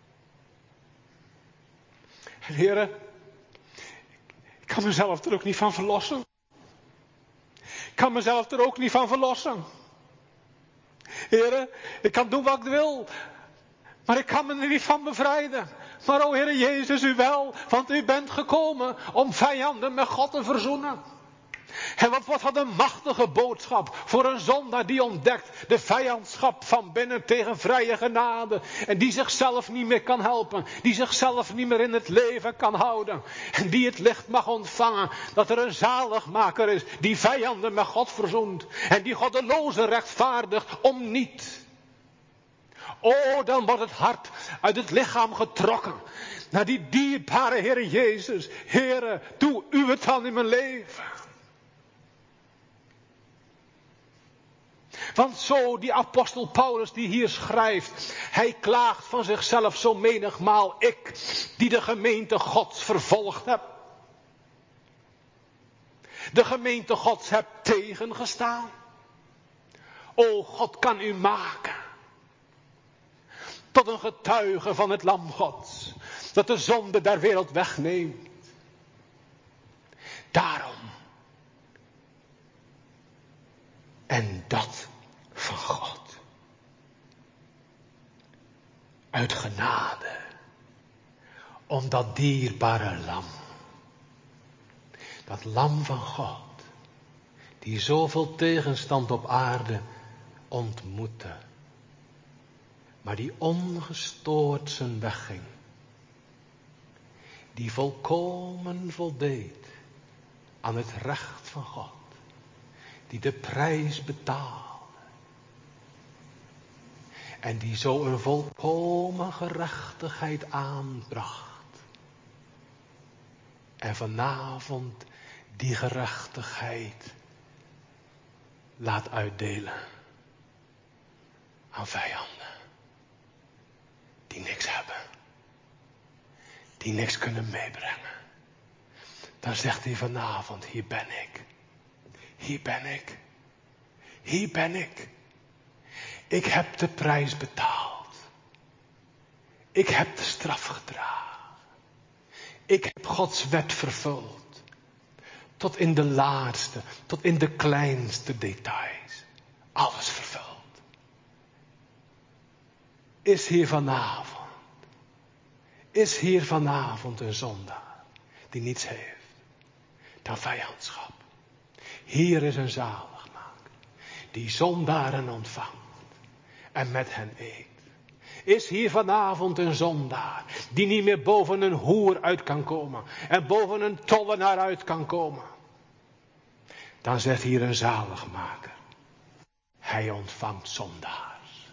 En heren. Ik kan mezelf er ook niet van verlossen. Ik kan mezelf er ook niet van verlossen. Heren, ik kan doen wat ik wil. Maar ik kan me er niet van bevrijden. Maar o Heere Jezus, u wel. Want u bent gekomen om vijanden met God te verzoenen. En wat, wat wat een machtige boodschap voor een zondaar die ontdekt de vijandschap van binnen tegen vrije genade. En die zichzelf niet meer kan helpen. Die zichzelf niet meer in het leven kan houden. En die het licht mag ontvangen dat er een zaligmaker is die vijanden met God verzoent. En die goddelozen rechtvaardigt om niet. O, dan wordt het hart uit het lichaam getrokken. Naar die dierbare Heere Jezus. Heere, doe u het dan in mijn leven. Want zo die apostel Paulus die hier schrijft. Hij klaagt van zichzelf zo menigmaal. Ik die de gemeente Gods vervolgd heb. De gemeente Gods heb tegengestaan. O, God kan u maken. Tot een getuige van het lam Gods. Dat de zonde der wereld wegneemt. Daarom. En dat van God. Uit genade. Om dat dierbare lam. Dat lam van God. Die zoveel tegenstand op aarde ontmoette. Maar die ongestoord zijn weg ging. Die volkomen voldeed aan het recht van God. Die de prijs betaalde. En die zo een volkomen gerechtigheid aanbracht. En vanavond die gerechtigheid laat uitdelen aan vijanden. Die niks hebben. Die niks kunnen meebrengen. Dan zegt hij vanavond, hier ben ik. Hier ben ik. Hier ben ik. Ik heb de prijs betaald. Ik heb de straf gedragen. Ik heb Gods wet vervuld. Tot in de laatste, tot in de kleinste details. Alles vervuld. Is hier vanavond. Is hier vanavond een zondaar die niets heeft dan vijandschap. Hier is een zaligmaker die zondaren ontvangt en met hen eet. Is hier vanavond een zondaar die niet meer boven een hoer uit kan komen en boven een tollenaar uit kan komen. Dan zegt hier een zaligmaker. Hij ontvangt zondaars.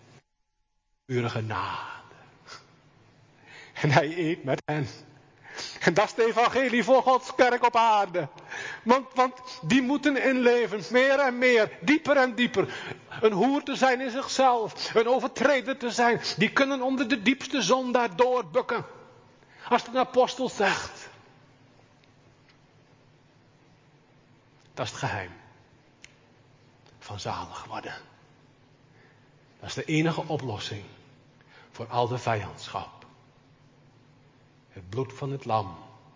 Pure genade. En hij eet met hen. En dat is het evangelie voor Gods kerk op aarde. Want, want die moeten inleven, meer en meer, dieper en dieper. Een hoer te zijn in zichzelf, een overtreder te zijn. Die kunnen onder de diepste zondaar doorbukken. Als de apostel zegt. Dat is het geheim van zalig worden. Dat is de enige oplossing voor al de vijandschap. Het bloed van het lam.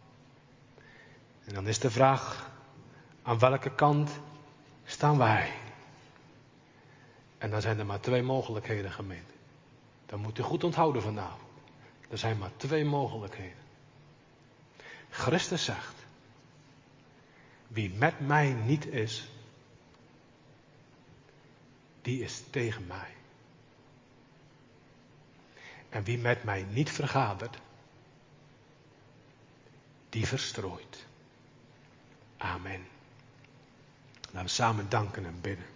En dan is de vraag, aan welke kant staan wij? En dan zijn er maar twee mogelijkheden, gemeente. Dat moet u goed onthouden vanavond. Er zijn maar twee mogelijkheden. Christus zegt, wie met mij niet is, die is tegen mij. En wie met mij niet vergadert, die verstrooit. Amen. Laten we samen danken en bidden.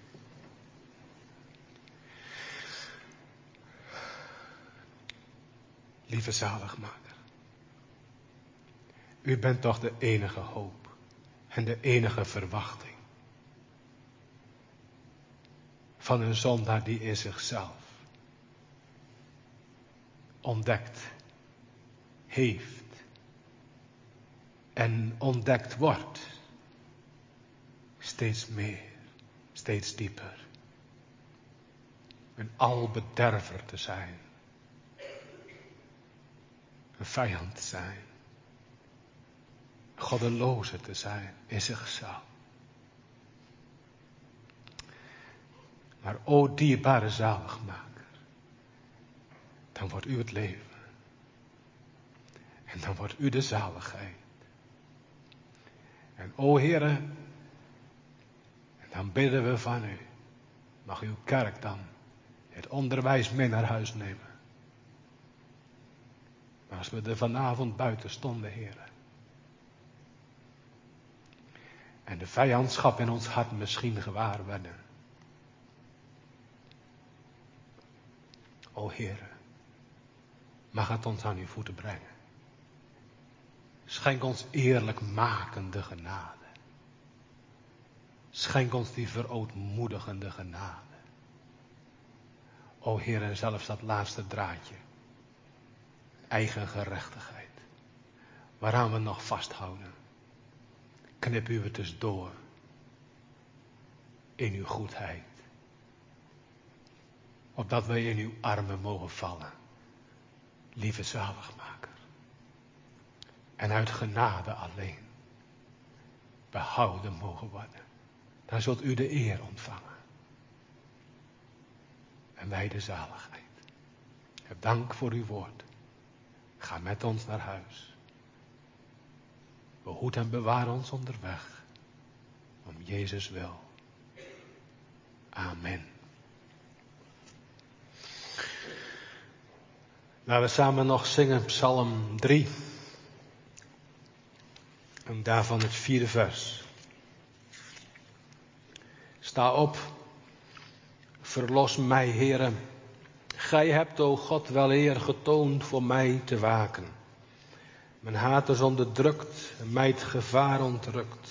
Lieve zaligmaker. U bent toch de enige hoop en de enige verwachting. Van een zondaar die in zichzelf ontdekt, heeft en ontdekt wordt. Steeds meer, steeds dieper. Een albederver te zijn. Een vijand te zijn. Een goddeloze te zijn in zichzelf. Maar o dierbare zaligmaker, dan wordt u het leven. En dan wordt u de zaligheid. En o Heere, dan bidden we van u, mag uw kerk dan het onderwijs mee naar huis nemen. Maar als we er vanavond buiten stonden, Heere, en de vijandschap in ons hart misschien gewaar werden. O Heere, mag het ons aan uw voeten brengen. Schenk ons eerlijk makende genade. Schenk ons die verootmoedigende genade. O Heer, en zelfs dat laatste draadje. Eigen gerechtigheid. Waaraan we nog vasthouden. Knip u het dus door. In uw goedheid. Opdat wij in uw armen mogen vallen. Lieve zaligmaker. En uit genade alleen. Behouden mogen worden. Dan zult u de eer ontvangen. En wij de zaligheid. Heb dank voor uw woord. Ga met ons naar huis. Behoed en bewaar ons onderweg. Om Jezus wil. Amen. Laten we samen nog zingen Psalm drie. En daarvan het vierde vers. Sta op, verlos mij, Heere. Gij hebt, o God, wel eer getoond voor mij te waken. Mijn haters onderdrukt, en mij het gevaar ontrukt.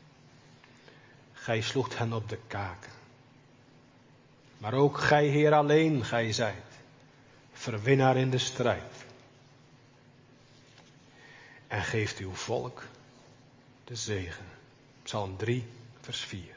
Gij sloegt hen op de kaken. Maar ook gij, Heer, alleen gij zijt, verwinnaar in de strijd. En geeft uw volk de zegen. Psalm drie, vers vier.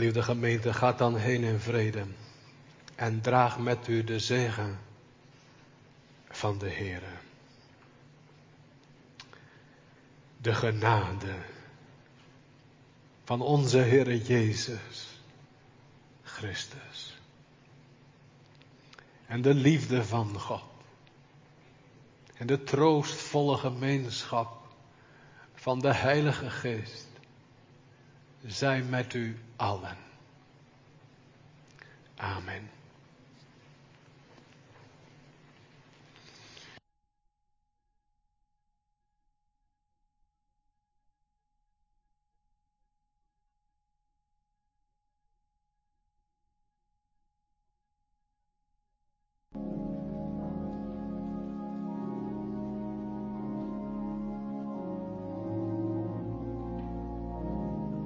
Geliefde gemeente, ga dan heen in vrede. En draag met u de zegen van de Heere. De genade van onze Heere Jezus Christus. En de liefde van God. En de troostvolle gemeenschap van de Heilige Geest. Zij met u allen. Amen.